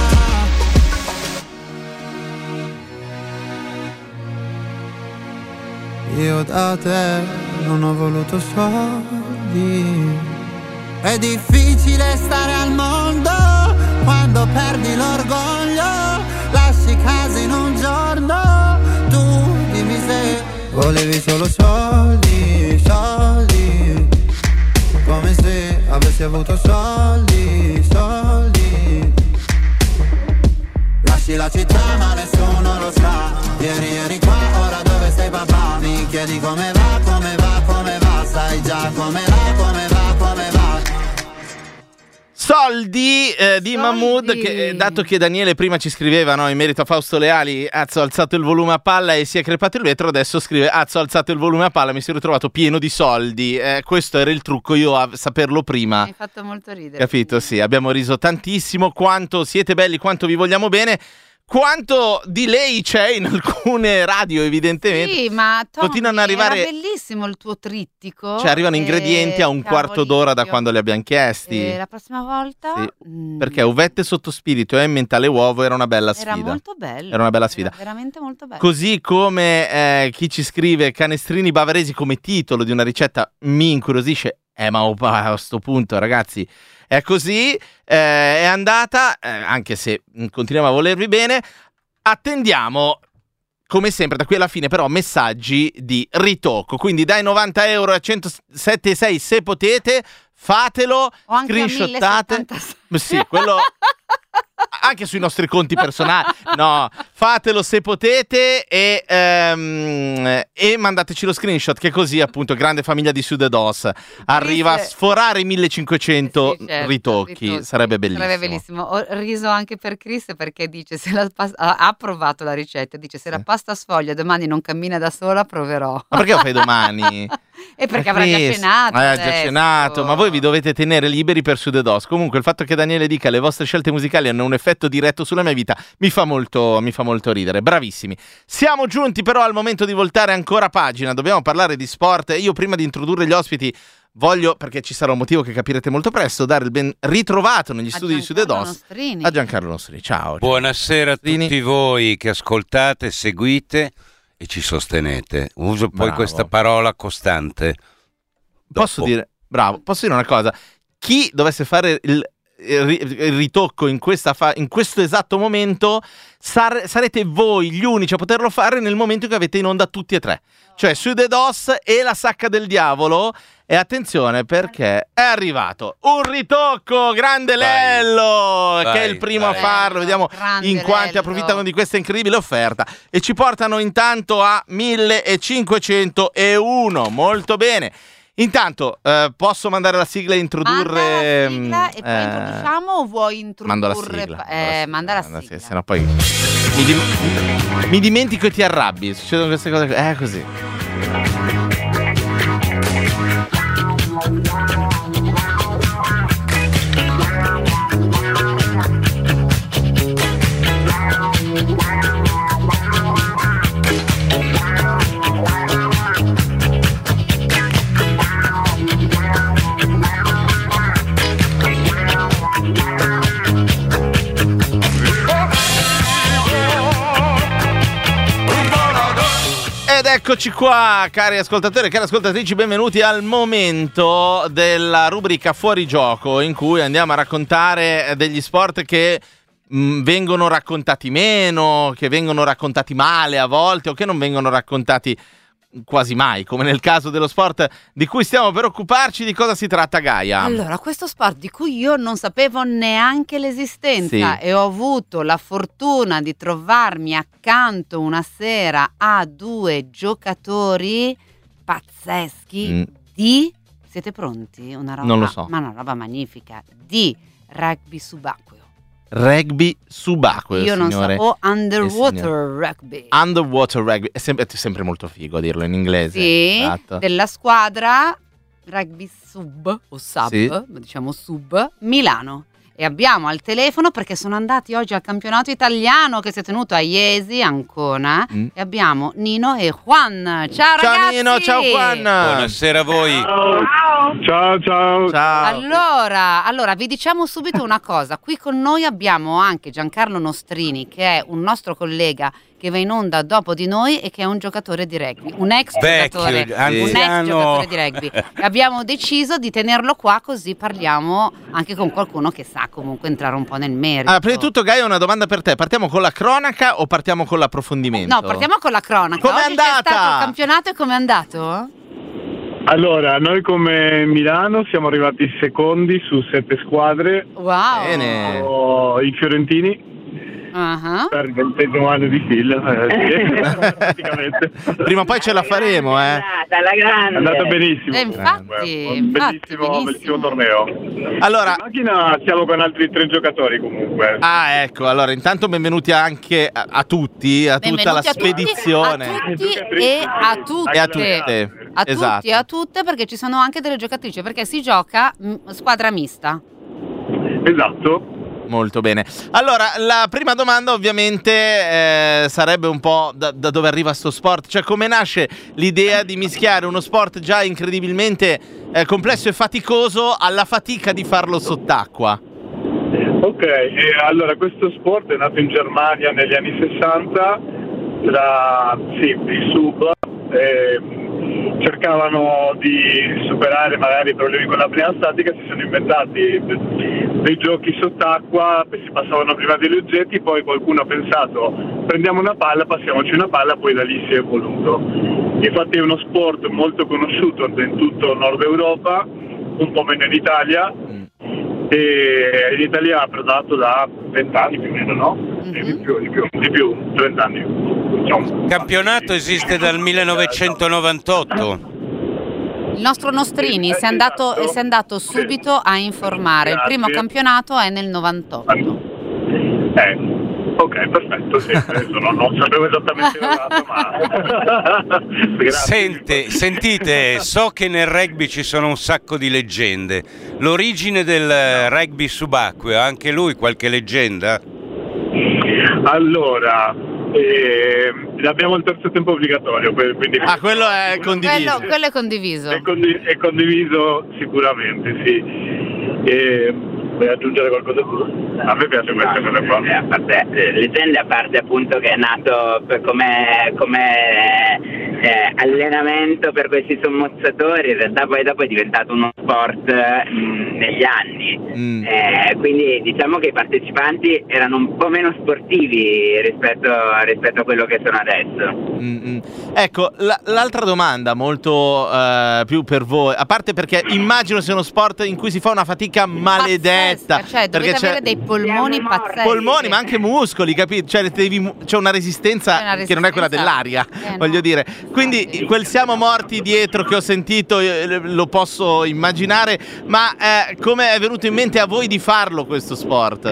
Io da te non ho voluto soldi. È difficile stare al mondo quando perdi l'orgoglio. Lasci casa in un giorno. Tu dimmi se volevi solo soldi, soldi. Come se avessi avuto soldi, soldi. Lasci la città ma nessuno lo sa. Ieri eri qua, ora dove sei papà? Mi chiedi come va, come va, come va. Sai già come va, come va, come va. Soldi di Mahmood, che, dato che Daniele prima ci scriveva, no, in merito a Fausto Leali, ho alzato il volume a palla e si è crepato il vetro, adesso scrive ho alzato il volume a palla, mi sono ritrovato pieno di soldi. Questo era il trucco, io a saperlo prima. Mi hai fatto molto ridere. Capito, sì, abbiamo riso tantissimo, quanto siete belli, quanto vi vogliamo bene. Quanto delay c'è in alcune radio, evidentemente. Sì, ma Tommy, continuano ad arrivare. Era bellissimo il tuo trittico. Cioè, arrivano ingredienti a un quarto d'ora da quando li abbiamo chiesti. La prossima volta. Sì, perché uvette sotto spirito e mentale uovo era una bella sfida. Era molto bello. Era una bella sfida. Era veramente molto bello. Così come chi ci scrive canestrini bavaresi come titolo di una ricetta mi incuriosisce. Ma a questo punto, ragazzi. È così, è andata, anche se continuiamo a volervi bene. Attendiamo, come sempre, da qui alla fine, però, messaggi di ritocco. Quindi dai 90 euro a 107,6 se potete, fatelo, o anche screenshottate. Sì, quello anche sui nostri conti personali. No, fatelo se potete e mandateci lo screenshot, che così appunto grande famiglia di Sudedos arriva a sforare i 1500 sì, certo, ritocchi. Sarebbe bellissimo. Sarebbe bellissimo. Ho riso anche per Chris perché dice se ha provato la ricetta, dice se la pasta sfoglia domani non cammina da sola proverò. Ma perché lo fai domani? E perché avrà già cenato. Già cenato, ma voi vi dovete tenere liberi per Sudedos. Comunque il fatto che Daniele dica le vostre scelte musicali hanno un effetto diretto sulla mia vita mi fa molto ridere. Bravissimi. Siamo giunti però al momento di voltare ancora pagina. Dobbiamo parlare di sport. Io prima di introdurre gli ospiti voglio, perché ci sarà un motivo che capirete molto presto, dare il ben ritrovato negli studi di Sudedos a Giancarlo Nostrini. Ciao. Buonasera a tutti voi che ascoltate, seguite e ci sostenete. Uso poi questa parola costante. Posso dire una cosa? Chi dovesse fare il ritocco in questo esatto momento sarete voi gli unici a poterlo fare nel momento in cui avete in onda tutti e tre, cioè Sudedos e la Sacca del Diavolo. E attenzione perché è arrivato un ritocco, grande Lello, che è il primo a farlo. Vediamo in quanti approfittano di questa incredibile offerta e ci portano intanto a 1501. Molto bene. Intanto posso mandare la sigla e introdurre. Manda la sigla e poi introduciamo o vuoi introdurre? Mando la sigla. Manda la sigla. Se no poi mi dimentico e ti arrabbi. Succedono queste cose. È così. Ed eccoci qua, cari ascoltatori e cari ascoltatrici, benvenuti al momento della rubrica Fuori Gioco, in cui andiamo a raccontare degli sport che vengono raccontati meno, che vengono raccontati male a volte o che non vengono raccontati quasi mai, come nel caso dello sport di cui stiamo per occuparci. Di cosa si tratta, Gaia? Allora, questo sport di cui io non sapevo neanche l'esistenza e ho avuto la fortuna di trovarmi accanto una sera a due giocatori pazzeschi di... Siete pronti? Una roba, non lo so. Ma una roba magnifica, di rugby subacqueo. Rugby subacqueo, io signore. Non so, o underwater rugby. Underwater rugby, è sempre molto figo a dirlo in inglese. Sì, esatto. Della squadra rugby sub o sub, sì. diciamo sub, Milano. e abbiamo al telefono, perché sono andati oggi al campionato italiano che si è tenuto a Iesi, Ancona, e abbiamo Nino e Juan. Ciao ragazzi! Ciao Nino, ciao Juan! Buonasera a voi! Ciao! Allora, vi diciamo subito una cosa, qui con noi abbiamo anche Giancarlo Nostrini, che è un nostro collega che va in onda dopo di noi e che è un giocatore di rugby, un ex giocatore di rugby. Abbiamo deciso di tenerlo qua, così parliamo anche con qualcuno che sa comunque entrare un po' nel merito. Allora, prima di tutto Gaia, una domanda per te: partiamo con la cronaca o partiamo con l'approfondimento? No, partiamo con la cronaca. Com'è andata? C'è stato il campionato e com'è andato? Allora, noi come Milano siamo arrivati secondi su 7 squadre. Wow! Bene. I fiorentini per il 20° anno di fila, praticamente. Prima o poi ce la faremo, È andata benissimo. Infatti, bellissimo torneo. Allora, in macchina siamo con altri 3 giocatori comunque. Ecco, allora intanto benvenuti anche a tutti, a tutta la spedizione. A tutti e a tutte. E a tutte. Esatto. Tutti e a tutte, perché ci sono anche delle giocatrici, perché si gioca squadra mista. Esatto. Molto bene. Allora, la prima domanda ovviamente sarebbe un po' da dove arriva sto sport, cioè come nasce l'idea di mischiare uno sport già incredibilmente complesso e faticoso alla fatica di farlo sott'acqua. Ok, allora questo sport è nato in Germania negli anni 60 tra i sub cercavano di superare magari i problemi con la prima statica, si sono inventati dei giochi sott'acqua, si passavano prima degli oggetti, poi qualcuno ha pensato prendiamo una palla, passiamoci una palla, poi da lì si è evoluto. Infatti è uno sport molto conosciuto in tutto Nord Europa, un po' meno in Italia, e in Italia ha approdato da 20 anni più o meno, no? Di più, 30 anni. Il campionato esiste dal 1998. Il nostro Nostrini si è andato subito a informare. Il primo campionato è nel 98. Ok, perfetto, sì, adesso non sapevo esattamente la data, ma Sentite, so che nel rugby ci sono un sacco di leggende. L'origine del rugby subacqueo, anche lui qualche leggenda? Allora, abbiamo il terzo tempo obbligatorio, quindi quello è condiviso. Quello è condiviso. È condiviso sicuramente, sì. Vuoi aggiungere qualcosa tu? A me piace queste cose qua. Leggende, a parte appunto che è nato come allenamento per questi sommozzatori, in realtà poi dopo è diventato uno sport negli anni. Quindi diciamo che i partecipanti erano un po' meno sportivi rispetto a quello che sono adesso. Ecco, l'altra domanda molto più per voi, a parte perché immagino sia uno sport in cui si fa una fatica maledetta. Cioè dovete avere dei polmoni pazzeschi. Polmoni, ma anche muscoli, capito? Cioè c'è una resistenza che non è quella dell'aria, voglio dire. Quindi quel siamo morti dietro che ho sentito lo posso immaginare, ma come è venuto in mente a voi di farlo questo sport?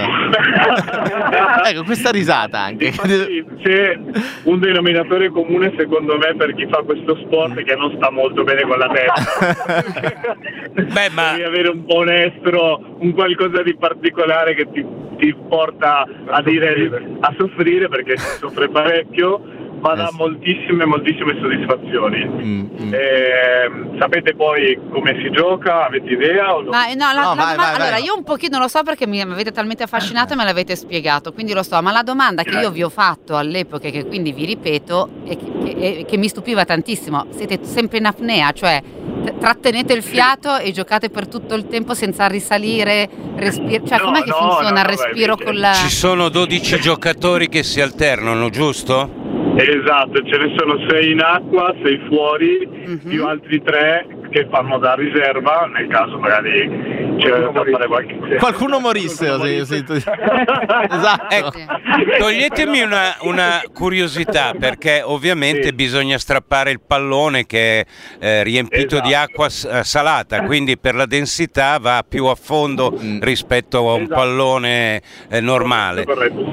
Ecco, questa risata anche. Infatti, c'è un denominatore comune secondo me per chi fa questo sport che non sta molto bene con la testa. Devi avere un po' un estro, un qualcosa di particolare che ti porta a soffrire, perché si soffre parecchio, ma dà moltissime soddisfazioni. Sapete poi come si gioca? Avete idea? O no? Allora io un pochino lo so, perché mi avete talmente affascinato e me l'avete spiegato, quindi lo so, ma la domanda che io vi ho fatto all'epoca e che quindi vi ripeto e che mi stupiva tantissimo: siete sempre in apnea, cioè trattenete il fiato e giocate per tutto il tempo senza risalire, cioè com'è che funziona il respiro con la... Ci sono 12 giocatori che si alternano, giusto? Esatto, ce ne sono 6 in acqua, 6 fuori, più altri 3 che fanno da riserva nel caso magari c'è da fare qualcuno morisse. Esatto. Ecco, toglietemi una curiosità, perché ovviamente bisogna strappare il pallone che è riempito di acqua salata, quindi per la densità va più a fondo rispetto a un pallone normale.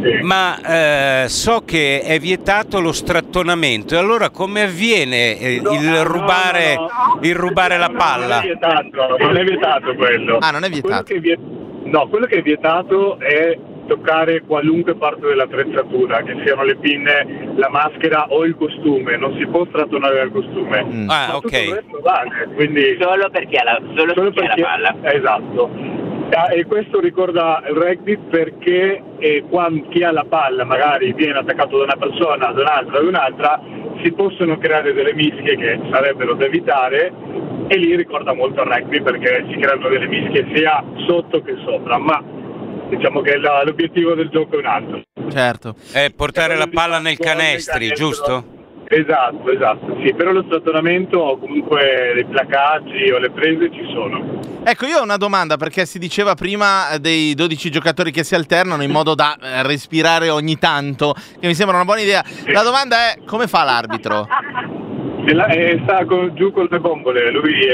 Ma so che è vietato lo strattonamento, e allora come avviene il rubare la palla? Non è vietato quello. Non è vietato. No, quello che è vietato è toccare qualunque parte dell'attrezzatura, che siano le pinne, la maschera o il costume, non si può strattonare dal costume. Ah, ok. Tutto il resto vale, quindi Solo perché ha la palla. Esatto. E questo ricorda il rugby perché quando chi ha la palla magari viene attaccato da una persona, da un'altra, si possono creare delle mischie che sarebbero da evitare, e lì ricorda molto il rugby perché si creano delle mischie sia sotto che sopra, ma diciamo che l'obiettivo del gioco è un altro. Certo. È portare la palla nel canestri, giusto? Esatto, sì, però lo strattonamento o comunque i placaggi o le prese ci sono. Ecco, io ho una domanda, perché si diceva prima dei 12 giocatori che si alternano in modo da respirare ogni tanto, che mi sembra una buona idea. La domanda è: come fa l'arbitro? Sta giù con le bombole, lui ha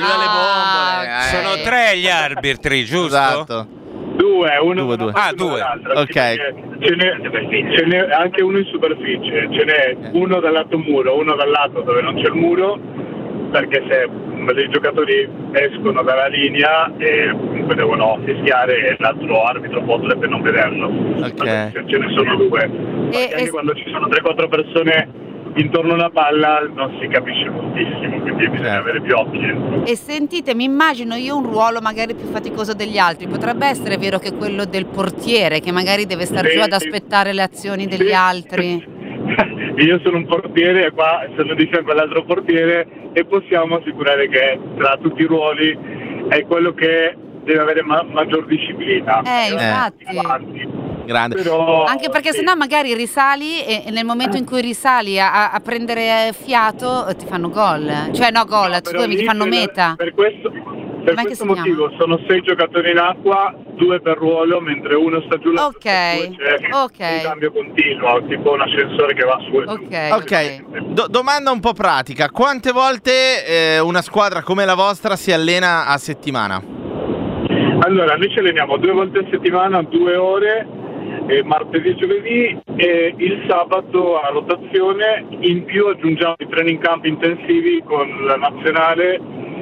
le bombole. Sono 3 gli arbitri, giusto? Esatto. Due. Ah, 2. Ok. Ce n'è anche uno in superficie, ce n'è uno dal lato muro, uno dal lato dove non c'è il muro, perché se dei giocatori escono dalla linea e comunque devono fischiare, e l'altro arbitro potrebbe non vederlo. Okay. Ce ne sono 2. Anche quando ci sono 3-4 persone intorno alla palla non si capisce moltissimo, quindi bisogna avere più occhi. E sentite, mi immagino io un ruolo magari più faticoso degli altri. Potrebbe essere vero che quello del portiere, che magari deve stare giù ad aspettare le azioni degli altri. Io sono un portiere e qua sono di fianco all'altro portiere, e possiamo assicurare che tra tutti i ruoli è quello che deve avere maggior disciplina. Infatti. Grande. Però, anche perché sennò magari risali e nel momento in cui risali a prendere fiato ti fanno gol. Cioè no, gol, scusami, ti fanno meta. Per questo motivo sono 6 giocatori in acqua, 2 per ruolo, mentre uno sta giù, Ok. c'è un cambio continuo, tipo un ascensore che va su e giù. Ok. Domanda un po' pratica: quante volte una squadra come la vostra si allena a settimana? Allora, noi ci alleniamo 2 volte a settimana, 2 ore, martedì e giovedì, e il sabato a rotazione. In più aggiungiamo i training camp intensivi con la nazionale,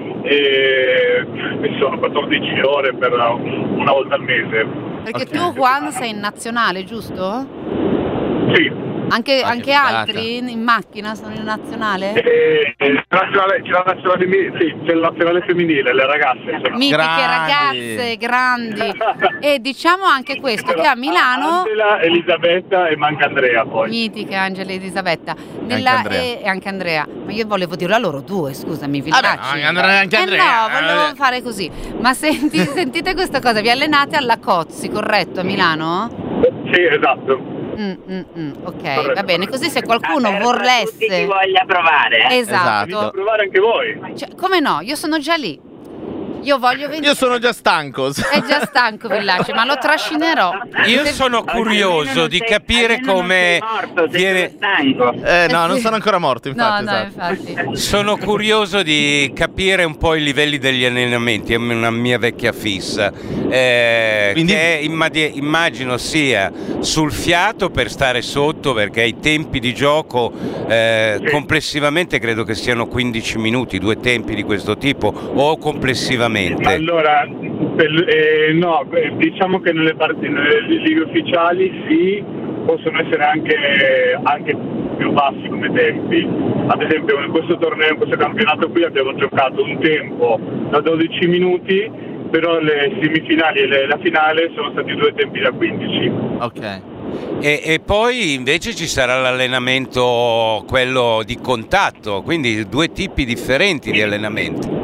e sono 14 ore per una volta al mese. Perché tu Juan sei in nazionale, giusto? Sì. Anche altri in macchina sono in nazionale? C'è la nazionale femminile, le ragazze. Mitiche ragazze, grandi. E diciamo anche questo, che a Milano... Angela, Elisabetta e manca Andrea poi. Mitiche Angela e Elisabetta. E anche Andrea. Ma io volevo dirlo a loro 2, scusami, Villacci. Anche Andrea. No, volevo fare così. Ma sentite questa cosa, vi allenate alla Cozzi, corretto, a Milano? Sì, esatto. Ok, va bene, così se qualcuno volesse chi voglia provare. Esatto. Venite a provare anche voi. Cioè, come no? Io sono già lì. Io voglio venire. Io sono già stanco. È già stanco Villacci, ma lo trascinerò. Io sono curioso di capire come viene. No, non sono ancora morto, infatti. No, infatti. Sono curioso di capire un po' i livelli degli allenamenti, è una mia vecchia fissa. Quindi... che immagino sia sul fiato per stare sotto, perché i tempi di gioco complessivamente credo che siano 15 minuti, 2 tempi di questo tipo, o complessivamente. Allora, no, diciamo che nelle lighe ufficiali sì, possono essere anche più bassi come tempi. Ad esempio in questo torneo, in questo campionato qui abbiamo giocato un tempo da 12 minuti, però le semifinali e la finale sono stati 2 tempi da 15. Ok. E poi invece ci sarà l'allenamento, quello di contatto, quindi 2 tipi differenti di allenamenti.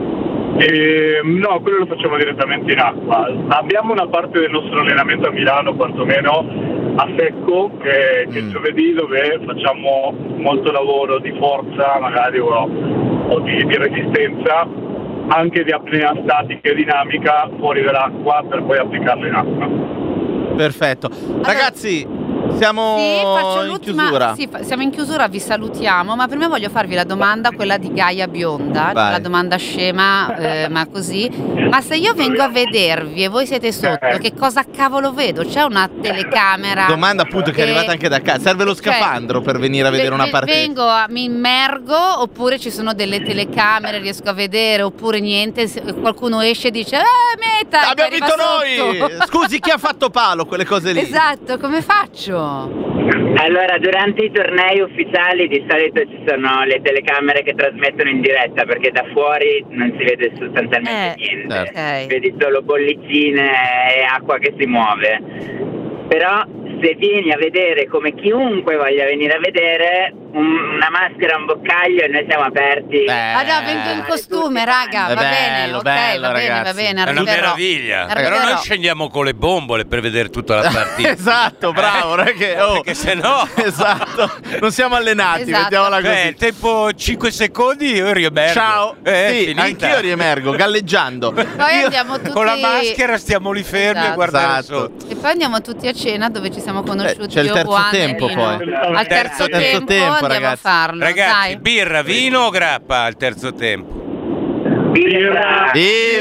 No, quello lo facciamo direttamente in acqua. Abbiamo una parte del nostro allenamento a Milano, quantomeno a secco, che è giovedì, dove facciamo molto lavoro di forza magari o di resistenza, anche di apnea statica e dinamica fuori dall'acqua, per poi applicarla in acqua. Perfetto. Ragazzi, Siamo faccio in chiusura. Sì, siamo in chiusura, vi salutiamo, ma prima voglio farvi la domanda, quella di Gaia Bionda, la domanda scema, ma così. Ma se io vengo a vedervi e voi siete sotto, che cosa cavolo vedo? C'è una telecamera? Domanda appunto che è arrivata anche da casa. Serve lo scafandro per venire a vedere una partita? Mi immergo, oppure ci sono delle telecamere, riesco a vedere, oppure niente, qualcuno esce e dice meta, abbiamo vinto noi! Scusi, chi ha fatto palo? Quelle cose lì. Esatto, come faccio? Allora, durante i tornei ufficiali di solito ci sono le telecamere che trasmettono in diretta, perché da fuori non si vede sostanzialmente niente. Okay. Vedi solo bollicine e acqua che si muove. Però se vieni a vedere, come chiunque voglia venire a vedere, una maschera, un boccaglio, e noi siamo aperti. No, vengo in costume, raga, va bene, ok, va bene, è una meraviglia. Però noi scendiamo con le bombole per vedere tutta la partita. Esatto, bravo, perché se no esatto, non siamo allenati, mettiamola così. Tempo 5 secondi io riemergo. Ciao. Sì, finita. anch'io riemergo Poi galleggiando. andiamo tutti con la maschera, stiamo lì fermi a guardare sotto. E poi andiamo tutti a cena, dove ci siamo conosciuti. C'è il terzo tempo poi. Al terzo tempo andiamo a farlo. Ragazzi, birra, vino o grappa al terzo tempo? Birra.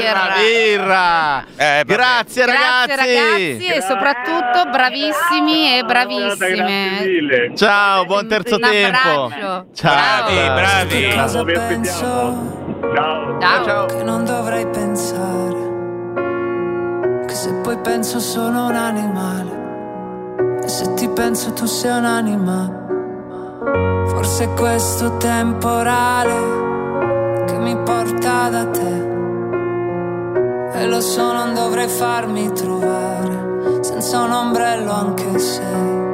Grazie ragazzi, e soprattutto bravissimi e bravissime. Ciao, buon terzo tempo. Ciao. Bravi. Cosa penso? Ciao. Che non dovrei pensare, che se poi penso sono un animale, e se ti penso tu sei un'anima. Forse è questo temporale che mi porta da te, e lo so, non dovrei farmi trovare senza un ombrello, anche se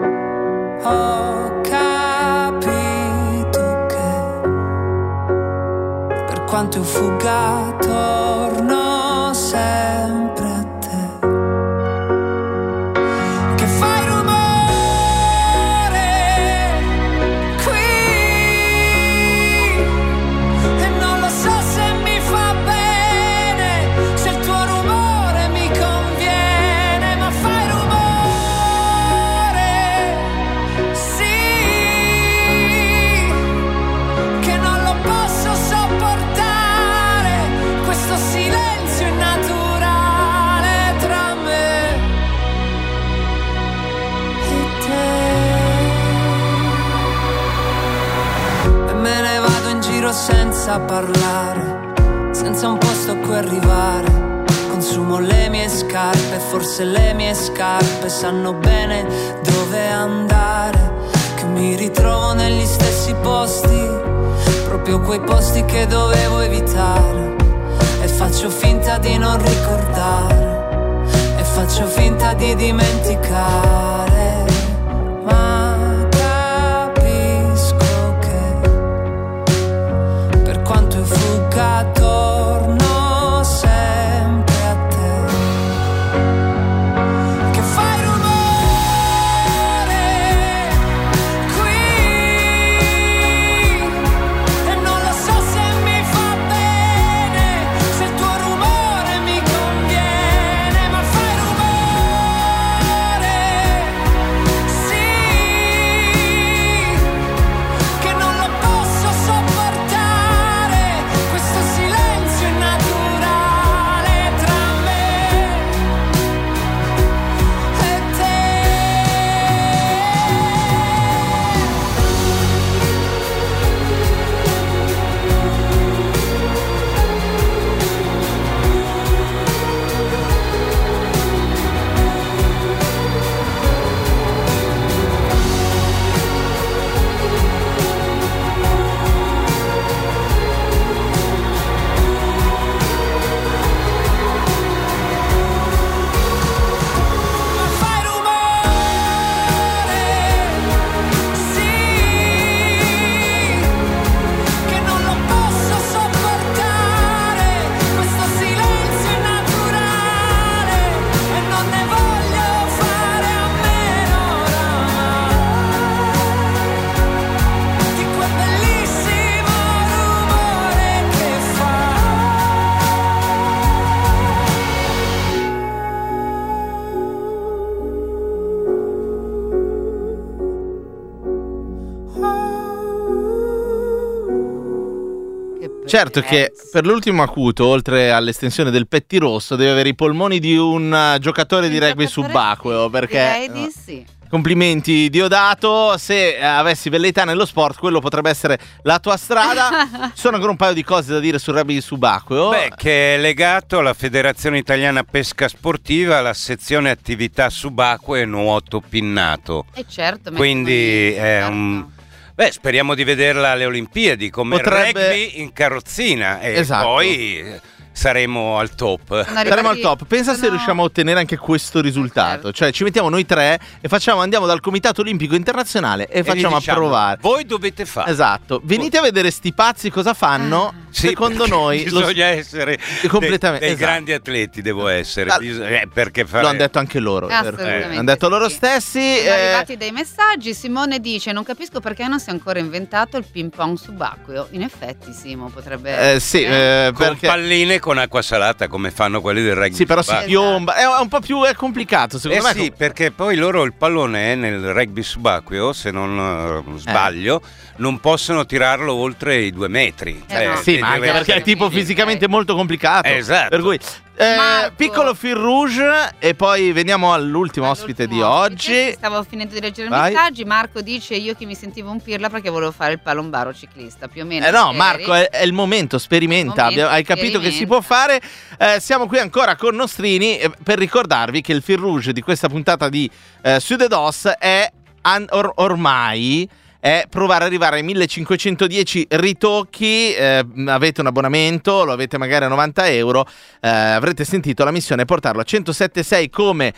ho capito che per quanto io fugga torno sempre a te, che fai rumore qui e non lo so se mi fa bene, se il tuo rumore mi conviene, ma fai rumore, sì, che non lo posso sopportare, questo silenzio innaturale tra me e te. E me ne vado in giro senza parlare, senza un posto a cui arrivare. Consumo le mie scarpe, forse le mie scarpe sanno bene dove andare, che mi ritrovo negli stessi posti, proprio quei posti che dovevo evitare, e faccio finta di non ricordare, e faccio finta di dimenticare, ma capisco che per quanto io fugga torno sempre a te, che fai rumore qui e non lo so se mi fa bene, se il tuo rumore mi conviene, ma fai rumore, sì, Certo che per l'ultimo acuto, oltre all'estensione del pettirosso, deve avere i polmoni di un giocatore di rugby subacqueo, perché direi di sì. complimenti Diodato, se avessi velleità nello sport quello potrebbe essere la tua strada. Ci sono ancora un paio di cose da dire sul rugby subacqueo. Che è legato alla Federazione Italiana Pesca Sportiva, alla sezione attività subacquee e nuoto pinnato. Certo, quindi è un... speriamo di vederla alle Olimpiadi come rugby in carrozzina e poi saremo al top. Saremo al top. Pensa se riusciamo a ottenere anche questo risultato. Cioè ci mettiamo noi tre e andiamo dal Comitato Olimpico Internazionale e facciamo approvare. Voi dovete fare. Esatto. Venite a vedere sti pazzi cosa fanno. Secondo noi bisogna essere completamente dei grandi atleti, devo essere. Perché lo hanno detto anche loro. Hanno detto loro stessi. Sono arrivati dei messaggi. Simone dice: non capisco perché non si è ancora inventato il ping pong subacqueo. In effetti Simo potrebbe con palline con acqua salata come fanno quelli del rugby. Sì, però si piomba. È un po' più complicato secondo me. Sì, perché poi loro il pallone nel rugby subacqueo, se non sbaglio, non possono tirarlo oltre i 2 metri. Sì, ma anche perché è tipo fisicamente molto complicato. Esatto. Per cui piccolo fil rouge e poi veniamo all'ultimo ospite di oggi. Stavo finendo di leggere i messaggi. Marco dice: io che mi sentivo un pirla perché volevo fare il palombaro ciclista, più o meno. No, Marco, è il momento, sperimenta. Hai capito che si può fare. Siamo qui ancora con Nostrini per ricordarvi che il fil rouge di questa puntata di Sud e Dos è ormai è provare ad arrivare ai 1510 ritocchi. Avete un abbonamento, lo avete magari a 90 euro, avrete sentito la missione è portarlo a 107.6 come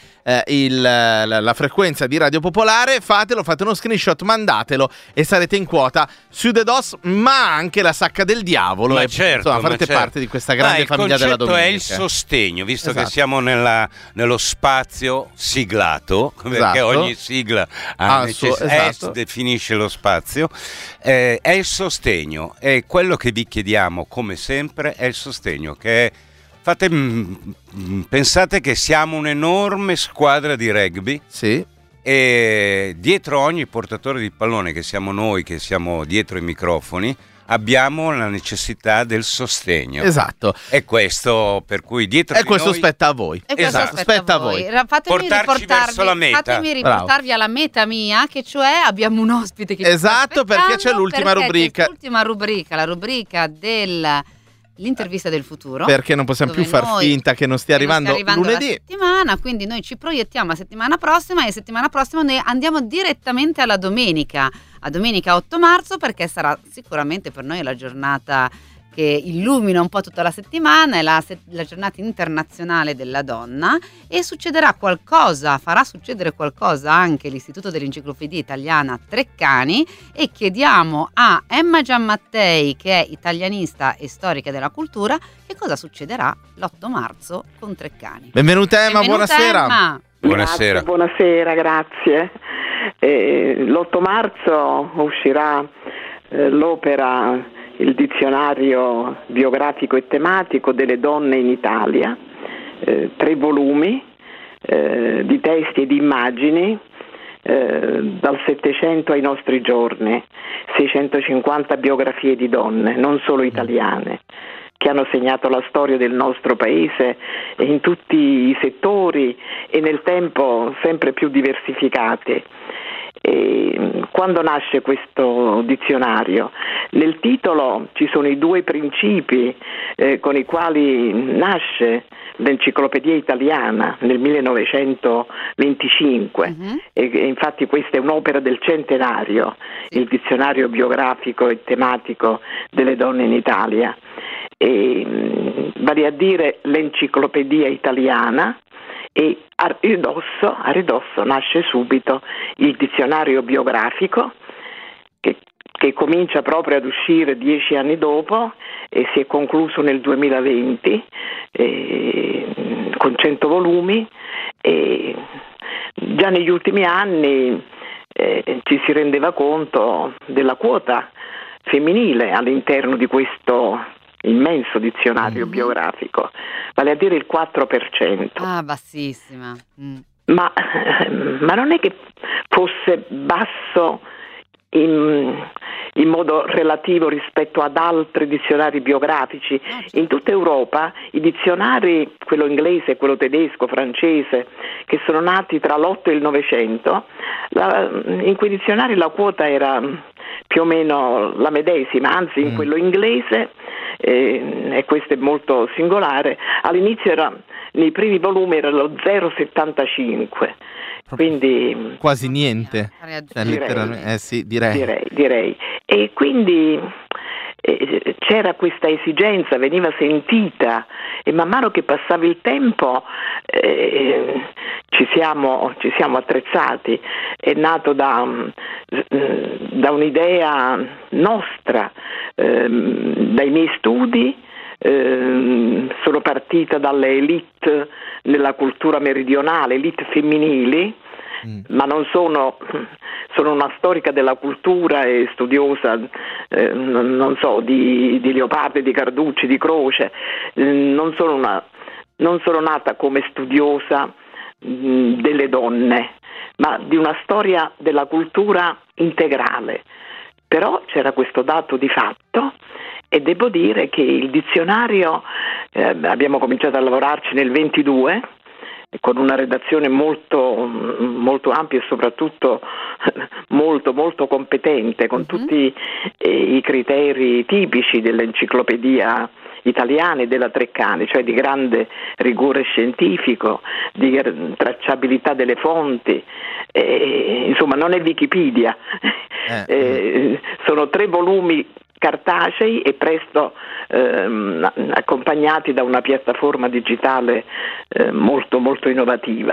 la frequenza di Radio Popolare. Fatelo, fate uno screenshot, mandatelo e sarete in quota Sud e Dos, ma anche la Sacca del Diavolo. Farete parte di questa grande famiglia della domenica. Il concetto è il sostegno, visto che siamo nello spazio siglato, perché ogni sigla definisce lo spazio, è il sostegno, e quello che vi chiediamo come sempre è il sostegno, che pensate che siamo un'enorme squadra di rugby, e dietro ogni portatore di pallone, che siamo noi che siamo dietro i microfoni, abbiamo la necessità del sostegno. Esatto. E questo per cui dietro di questo noi... spetta a voi. Spetta a voi. Portarci verso la meta. Fatemi riportarvi alla meta mia, che cioè abbiamo un ospite che perché c'è l'ultima rubrica. L'ultima rubrica, la rubrica dell'intervista del futuro. Perché non possiamo più far finta che non stia arrivando lunedì. La settimana, quindi noi ci proiettiamo a settimana prossima, e settimana prossima noi andiamo direttamente alla domenica. A domenica 8 marzo, perché sarà sicuramente per noi la giornata che illumina un po' tutta la settimana, è la giornata internazionale della donna, e farà succedere qualcosa anche l'Istituto dell'Enciclopedia Italiana Treccani, e chiediamo a Emma Giammattei, che è italianista e storica della cultura, che cosa succederà l'8 marzo con Treccani. Benvenuta Emma, buonasera. Emma. Buonasera, grazie. L'8 marzo uscirà l'opera Il dizionario biografico e tematico delle donne in Italia, 3 volumi di testi e di immagini dal Settecento ai nostri giorni, 650 biografie di donne, non solo italiane, che hanno segnato la storia del nostro paese in tutti i settori e nel tempo sempre più diversificati. E quando nasce questo dizionario? Nel titolo ci sono i 2 principi con i quali nasce l'Enciclopedia Italiana nel 1925, e infatti questa è un'opera del centenario, il dizionario biografico e tematico delle donne in Italia, vale a dire l'Enciclopedia Italiana, e a ridosso nasce subito il dizionario biografico, che comincia proprio ad uscire 10 anni dopo e si è concluso nel 2020 con 100 volumi, e già negli ultimi anni ci si rendeva conto della quota femminile all'interno di questo immenso dizionario biografico, vale a dire il 4%. Ah, bassissima. Ma non è che fosse basso in modo relativo rispetto ad altri dizionari biografici. In tutta Europa i dizionari, quello inglese, quello tedesco, francese, che sono nati tra l'8 e il 900, in quei dizionari la quota era più o meno la medesima, anzi in quello inglese, e questo è molto singolare, all'inizio nei primi volumi era lo 0,75. Quindi quasi niente, letteralmente, sì, direi. E quindi c'era questa esigenza, veniva sentita, e man mano che passava il tempo ci siamo attrezzati. È nato da un'idea nostra, dai miei studi. Sono partita dalle elite nella cultura meridionale, elite femminili, ma non sono una storica della cultura e studiosa, non so, di Leopardi, di Carducci, di Croce. Non sono nata come studiosa delle donne, ma di una storia della cultura integrale. Però c'era questo dato di fatto, e devo dire che il dizionario, abbiamo cominciato a lavorarci nel 22, con una redazione molto, molto ampia e soprattutto molto, molto competente, con tutti i criteri tipici dell'enciclopedia italiana e della Treccani, cioè di grande rigore scientifico, di tracciabilità delle fonti, insomma non è Wikipedia, sono 3 volumi cartacei e presto accompagnati da una piattaforma digitale molto molto innovativa.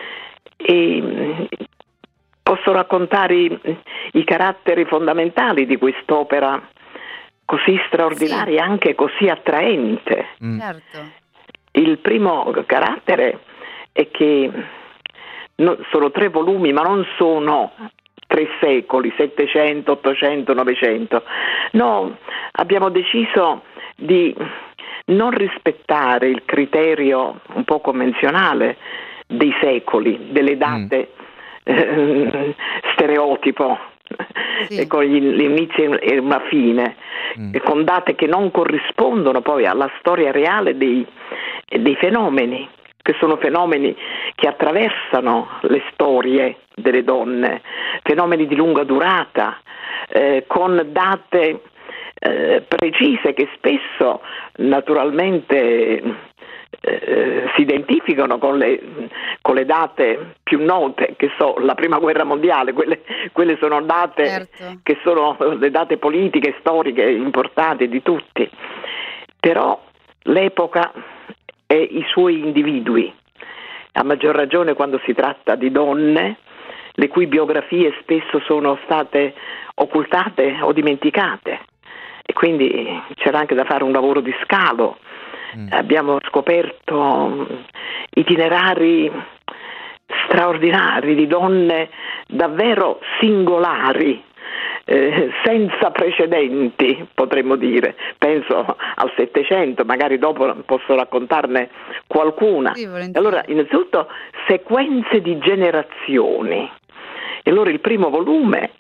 E posso raccontare i caratteri fondamentali di quest'opera così straordinaria, anche così attraente. Certo. Il primo carattere è che sono 3 volumi, ma non sono 3 secoli, 700, 800, 900. No, abbiamo deciso di non rispettare il criterio un po' convenzionale dei secoli, delle date stereotipo, con gli inizi e una fine, con date che non corrispondono poi alla storia reale dei fenomeni, che sono fenomeni che attraversano le storie delle donne, fenomeni di lunga durata, con date precise che spesso naturalmente si identificano con le date più note, che so, la prima guerra mondiale, quelle sono date, certo, che sono le date politiche, storiche importanti di tutti, però l'epoca e i suoi individui, a maggior ragione quando si tratta di donne, le cui biografie spesso sono state occultate o dimenticate, e quindi c'era anche da fare un lavoro di scalo. Abbiamo scoperto itinerari straordinari di donne davvero singolari, senza precedenti, potremmo dire. Penso al Settecento, magari dopo posso raccontarne qualcuna. Sì, allora, innanzitutto sequenze di generazioni. E allora il primo volume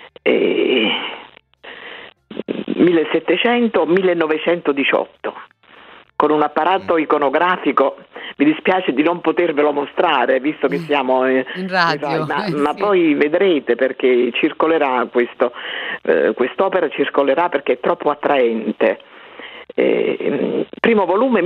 1700-1918, con un apparato iconografico. Mi dispiace di non potervelo mostrare, visto che siamo in radio, ma poi vedrete, perché circolerà quest'opera circolerà perché è troppo attraente. Primo volume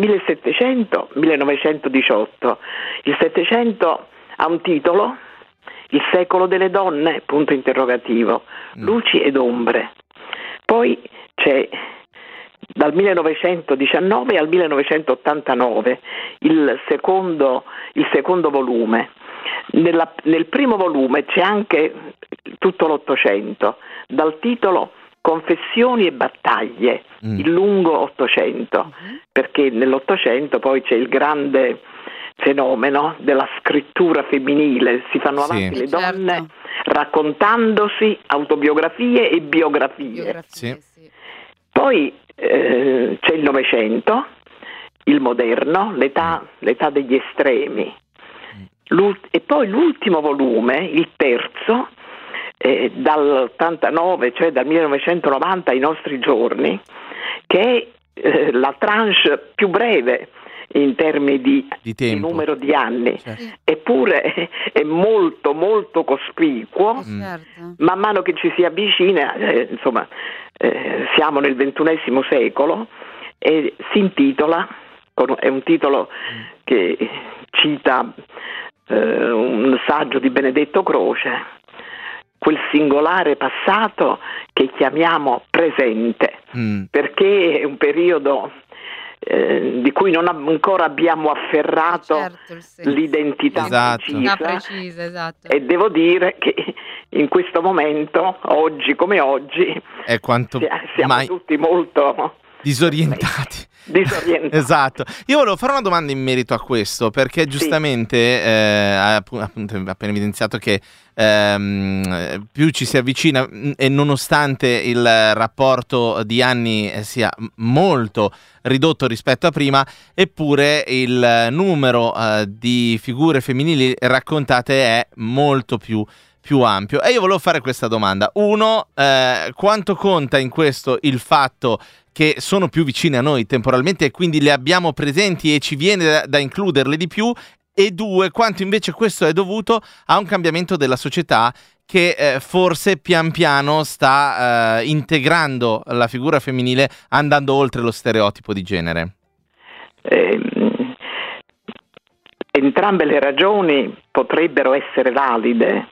1700-1918. Il Settecento ha un titolo: Il secolo delle donne, punto interrogativo, luci ed ombre. Poi c'è dal 1919 al 1989 il secondo volume. Nel primo volume c'è anche tutto l'Ottocento, dal titolo Confessioni e battaglie, il lungo Ottocento, perché nell'Ottocento poi c'è il grande fenomeno della scrittura femminile, si fanno avanti le donne raccontandosi autobiografie e biografie. Poi c'è il Novecento, il moderno, l'età degli estremi, e poi l'ultimo volume, il terzo, dall'89, cioè dal 1990 ai nostri giorni, che è la tranche più breve in termini di numero di anni, eppure è molto molto cospicuo. Man mano che ci si avvicina, siamo nel XXI secolo, e si intitola, è un titolo che cita un saggio di Benedetto Croce, quel singolare passato che chiamiamo presente, perché è un periodo di cui non ancora abbiamo afferrato l'identità precisa, e devo dire che in questo momento, oggi come oggi, è quanto siamo tutti molto disorientati. Esatto. Io volevo fare una domanda in merito a questo, perché giustamente appunto appena evidenziato che più ci si avvicina, e nonostante il rapporto di anni sia molto ridotto rispetto a prima, eppure il numero di figure femminili raccontate è molto più ampio. E io volevo fare questa domanda. Uno, quanto conta in questo il fatto che sono più vicine a noi temporalmente e quindi le abbiamo presenti e ci viene da includerle di più? E due, quanto invece questo è dovuto a un cambiamento della società che forse pian piano sta integrando la figura femminile, andando oltre lo stereotipo di genere? Entrambe le ragioni potrebbero essere valide.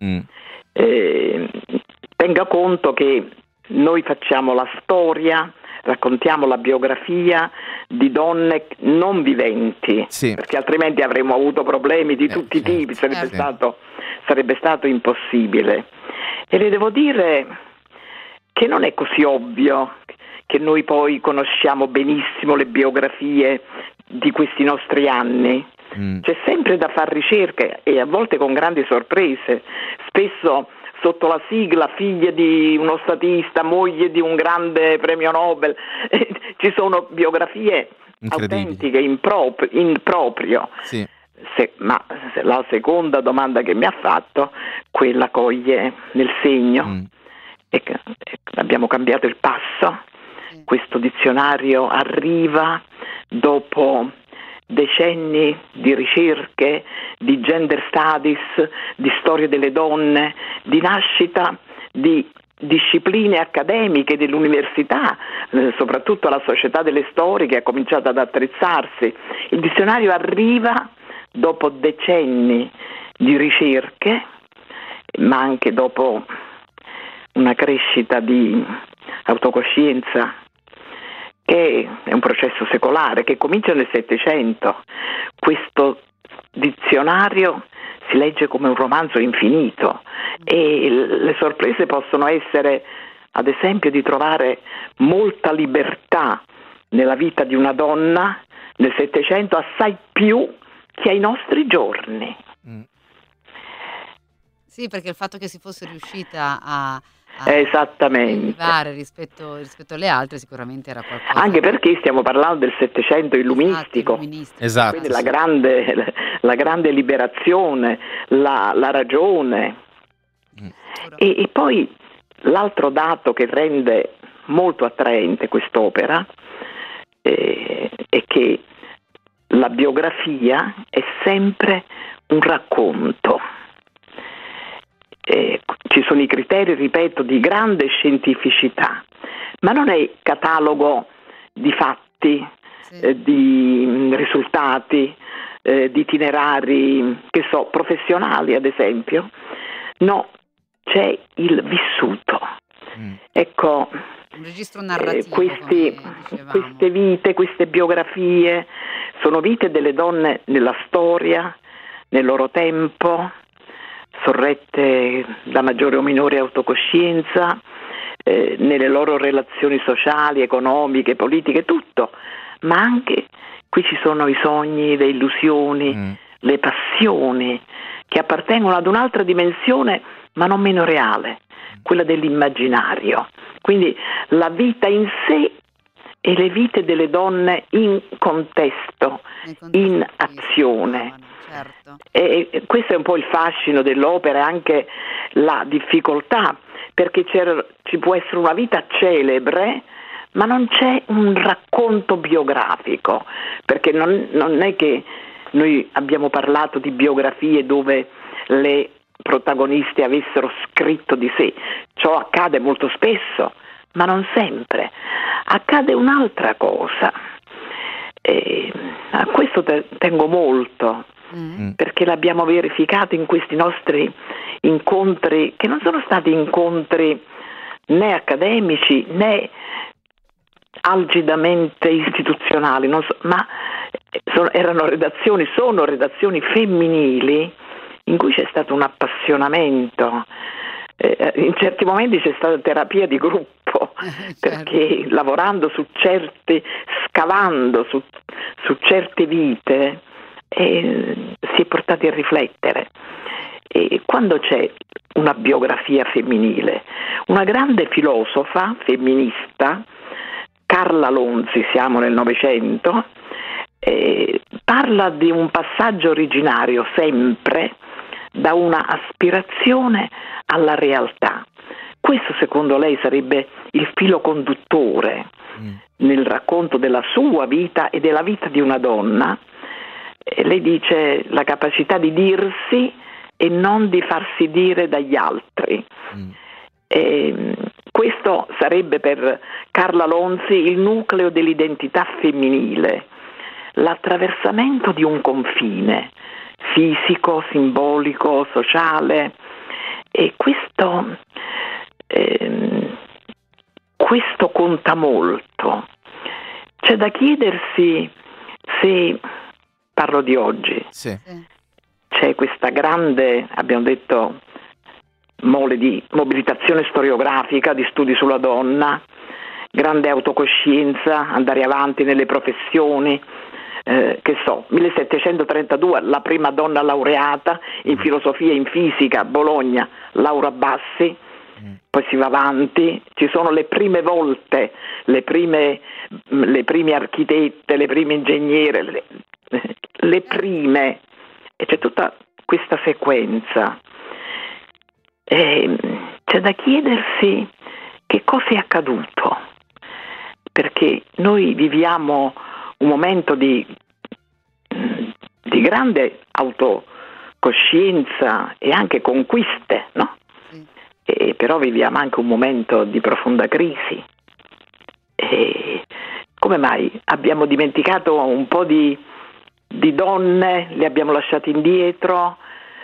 Tenga conto che noi facciamo la storia, raccontiamo la biografia di donne non viventi, perché altrimenti avremmo avuto problemi di tutti i tipi, sarebbe stato impossibile. E le devo dire che non è così ovvio che noi poi conosciamo benissimo le biografie di questi nostri anni. C'è sempre da far ricerche, e a volte con grandi sorprese, spesso sotto la sigla figlia di uno statista, moglie di un grande premio Nobel. Ci sono biografie autentiche in proprio. Ma la seconda domanda che mi ha fatto, quella coglie nel segno, e abbiamo cambiato il passo. Questo dizionario arriva dopo decenni di ricerche, di gender studies, di storia delle donne, di nascita di discipline accademiche dell'università, soprattutto la Società delle Storiche ha cominciato ad attrezzarsi. Il dizionario arriva dopo decenni di ricerche, ma anche dopo una crescita di autocoscienza che è un processo secolare che comincia nel Settecento. Questo dizionario si legge come un romanzo infinito, e le sorprese possono essere, ad esempio, di trovare molta libertà nella vita di una donna nel Settecento, assai più che ai nostri giorni. Sì, perché il fatto che si fosse riuscita a esattamente rispetto alle altre sicuramente era qualcosa. Anche perché stiamo parlando del Settecento illuministico, esatto, quindi la grande liberazione, la ragione. E poi l'altro dato che rende molto attraente quest'opera è che la biografia è sempre un racconto. Ci sono i criteri, ripeto, di grande scientificità, ma non è catalogo di fatti, di risultati, di itinerari, professionali ad esempio. No, c'è il vissuto. Ecco, un registro narrativo, queste vite, queste biografie sono vite delle donne nella storia, nel loro tempo, sorrette da maggiore o minore autocoscienza, nelle loro relazioni sociali, economiche, politiche, tutto, ma anche qui ci sono i sogni, le illusioni, le passioni che appartengono ad un'altra dimensione ma non meno reale, quella dell'immaginario. Quindi la vita in sé e le vite delle donne in contesto, in azione. Certo. E questo è un po' il fascino dell'opera e anche la difficoltà, perché ci può essere una vita celebre, ma non c'è un racconto biografico, perché non è che noi abbiamo parlato di biografie dove le protagoniste avessero scritto di sé. Ciò accade molto spesso, ma non sempre. Accade un'altra cosa. A questo tengo molto, perché l'abbiamo verificato in questi nostri incontri, che non sono stati incontri né accademici né algidamente istituzionali, ma sono redazioni femminili in cui c'è stato un appassionamenti, in certi momenti c'è stata terapia di gruppo, perché lavorando scavando su certe vite si è portati a riflettere. E quando c'è una biografia femminile, una grande filosofa femminista, Carla Lonzi, siamo nel Novecento, parla di un passaggio originario sempre da una aspirazione alla realtà. Questo secondo lei sarebbe il filo conduttore nel racconto della sua vita e della vita di una donna. Lei dice la capacità di dirsi e non di farsi dire dagli altri. Questo sarebbe per Carla Lonzi il nucleo dell'identità femminile, l'attraversamento di un confine fisico, simbolico, sociale, e questo conta molto. C'è da chiedersi se, parlo di oggi, c'è questa grande, abbiamo detto, mole di mobilitazione storiografica, di studi sulla donna, grande autocoscienza, andare avanti nelle professioni, 1732 la prima donna laureata in filosofia e in fisica a Bologna, Laura Bassi, poi si va avanti, ci sono le prime volte, le prime architette, le prime ingegnere, le prime, e c'è tutta questa sequenza. C'è da chiedersi che cosa è accaduto, perché noi viviamo un momento di grande autocoscienza e anche conquiste, no? E però viviamo anche un momento di profonda crisi. Come mai abbiamo dimenticato un po' di donne, le abbiamo lasciate indietro?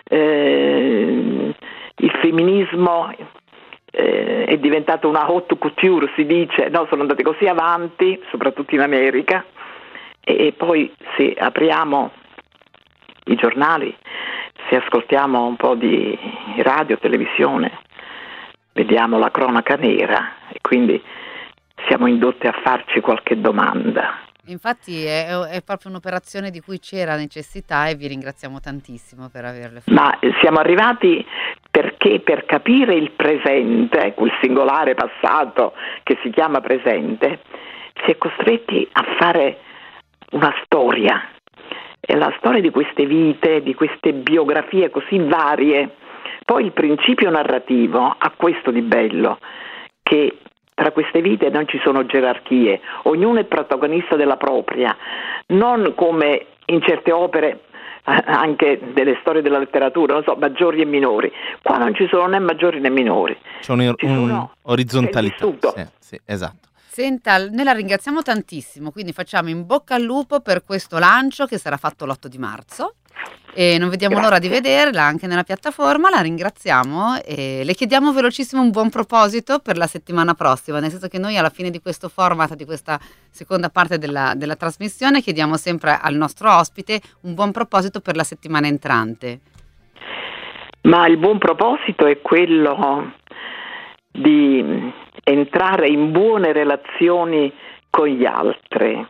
Il femminismo è diventato una haute couture, si dice, no? Sono andate così avanti, soprattutto in America, e poi se apriamo i giornali, se ascoltiamo un po' di radio, televisione, vediamo la cronaca nera e quindi siamo indotti a farci qualche domanda. Infatti è proprio un'operazione di cui c'era necessità e vi ringraziamo tantissimo per averle fatto. Ma siamo arrivati perché per capire il presente, quel singolare passato che si chiama presente, si è costretti a fare una storia. E la storia di queste vite, di queste biografie così varie. Poi il principio narrativo ha questo di bello, che tra queste vite non ci sono gerarchie, ognuno è protagonista della propria, non come in certe opere, anche delle storie della letteratura, non so, maggiori e minori. Qua non ci sono né maggiori né minori. C'è un'orizzontalità. Sì, esatto. Senta, noi la ringraziamo tantissimo, quindi facciamo in bocca al lupo per questo lancio che sarà fatto l'8 di marzo e non vediamo l'ora di vederla anche nella piattaforma. La ringraziamo e le chiediamo velocissimo un buon proposito per la settimana prossima, nel senso che noi alla fine di questo format, di questa seconda parte della trasmissione, chiediamo sempre al nostro ospite un buon proposito per la settimana entrante. Ma il buon proposito è quello di entrare in buone relazioni con gli altri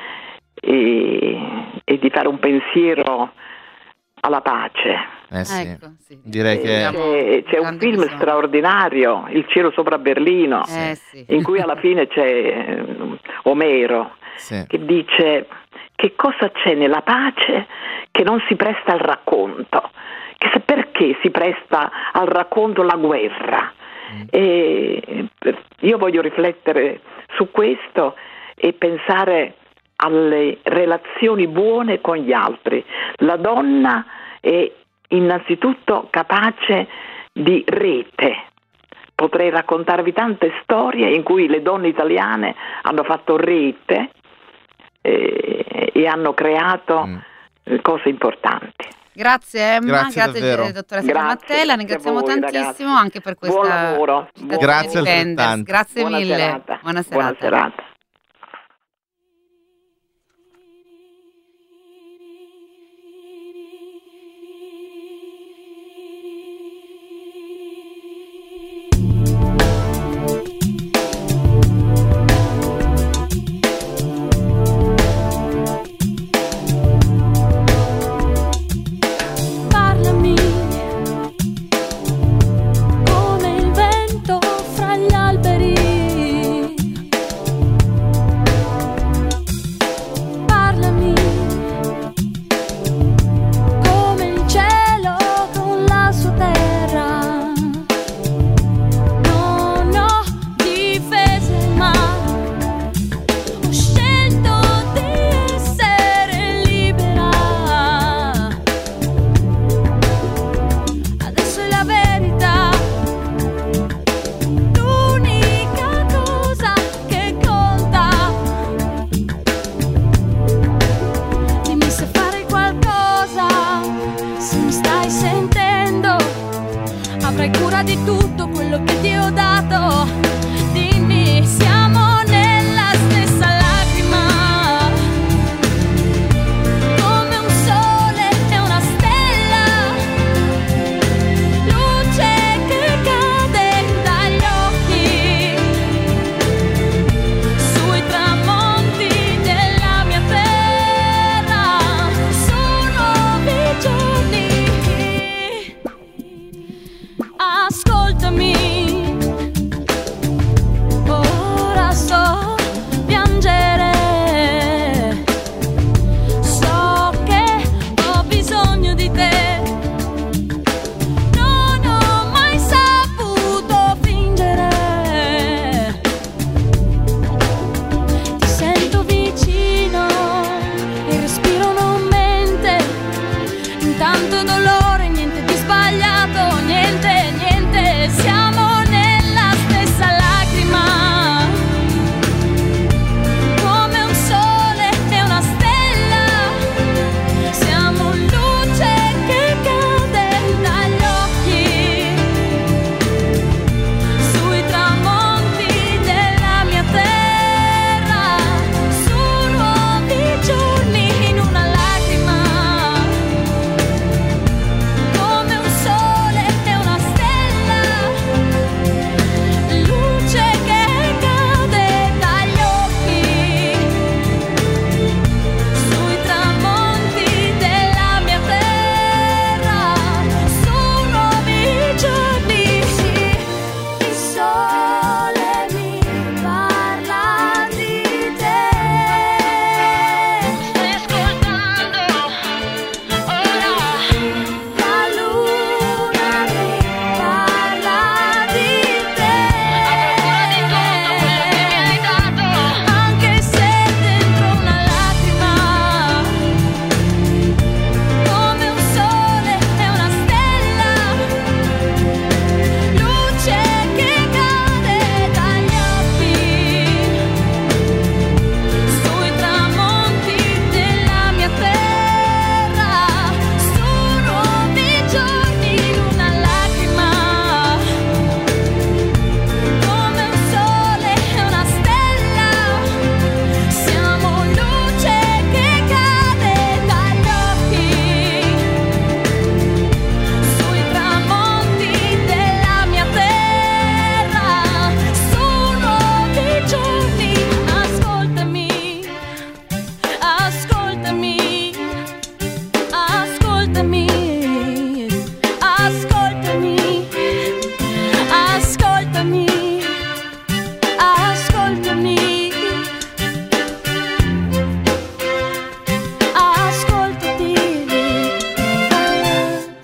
e di fare un pensiero alla pace. Sì. Ecco, sì. Direi che c'è un film straordinario, Il cielo sopra Berlino, in cui alla fine c'è Omero che dice: che cosa c'è nella pace che non si presta al racconto, perché si presta al racconto la guerra. E io voglio riflettere su questo e pensare alle relazioni buone con gli altri. La donna è innanzitutto capace di rete. Potrei raccontarvi tante storie in cui le donne italiane hanno fatto rete e hanno creato cose importanti. Grazie Emma, grazie dottoressa Mattella, ringraziamo tantissimo, ragazzi, anche per questa buon lavoro. Grazie altrettanto. Grazie Buona mille. Serata. Buona serata.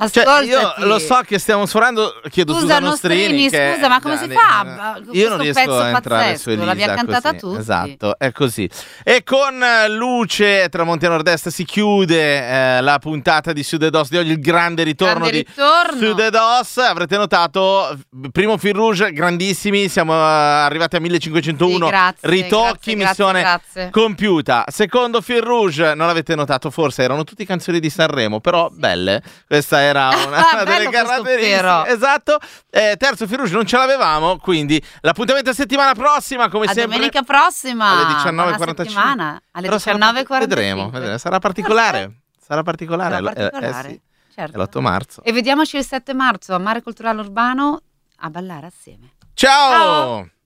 Ascoltati. Io lo so che stiamo sforando, chiedo scusa Nostrini, scusa, ma come si fa? Io non riesco a entrare su Elisa, l'abbiamo cantata così. tutti. Esatto, è così. E con Luce Tramonti a Nord-Est si chiude la puntata di Sud Dos di oggi, il grande ritorno di Sud Dos. Avrete notato, primo fil rouge, grandissimi, siamo arrivati a 1501 ritocchi, missione compiuta. Secondo fil rouge, non l'avete notato, forse erano tutte canzoni di Sanremo, però belle. Questa era una delle caratteristiche. Esatto. Terzo fil rouge non ce l'avevamo, quindi l'appuntamento è settimana prossima, come sempre. Domenica prossima alle 19:45. Alle 19:45. Vedremo, sarà particolare. Sarà particolare. Sì. Certo. È l'8 marzo. E vediamoci il 7 marzo a Mare Culturale Urbano a ballare assieme. Ciao!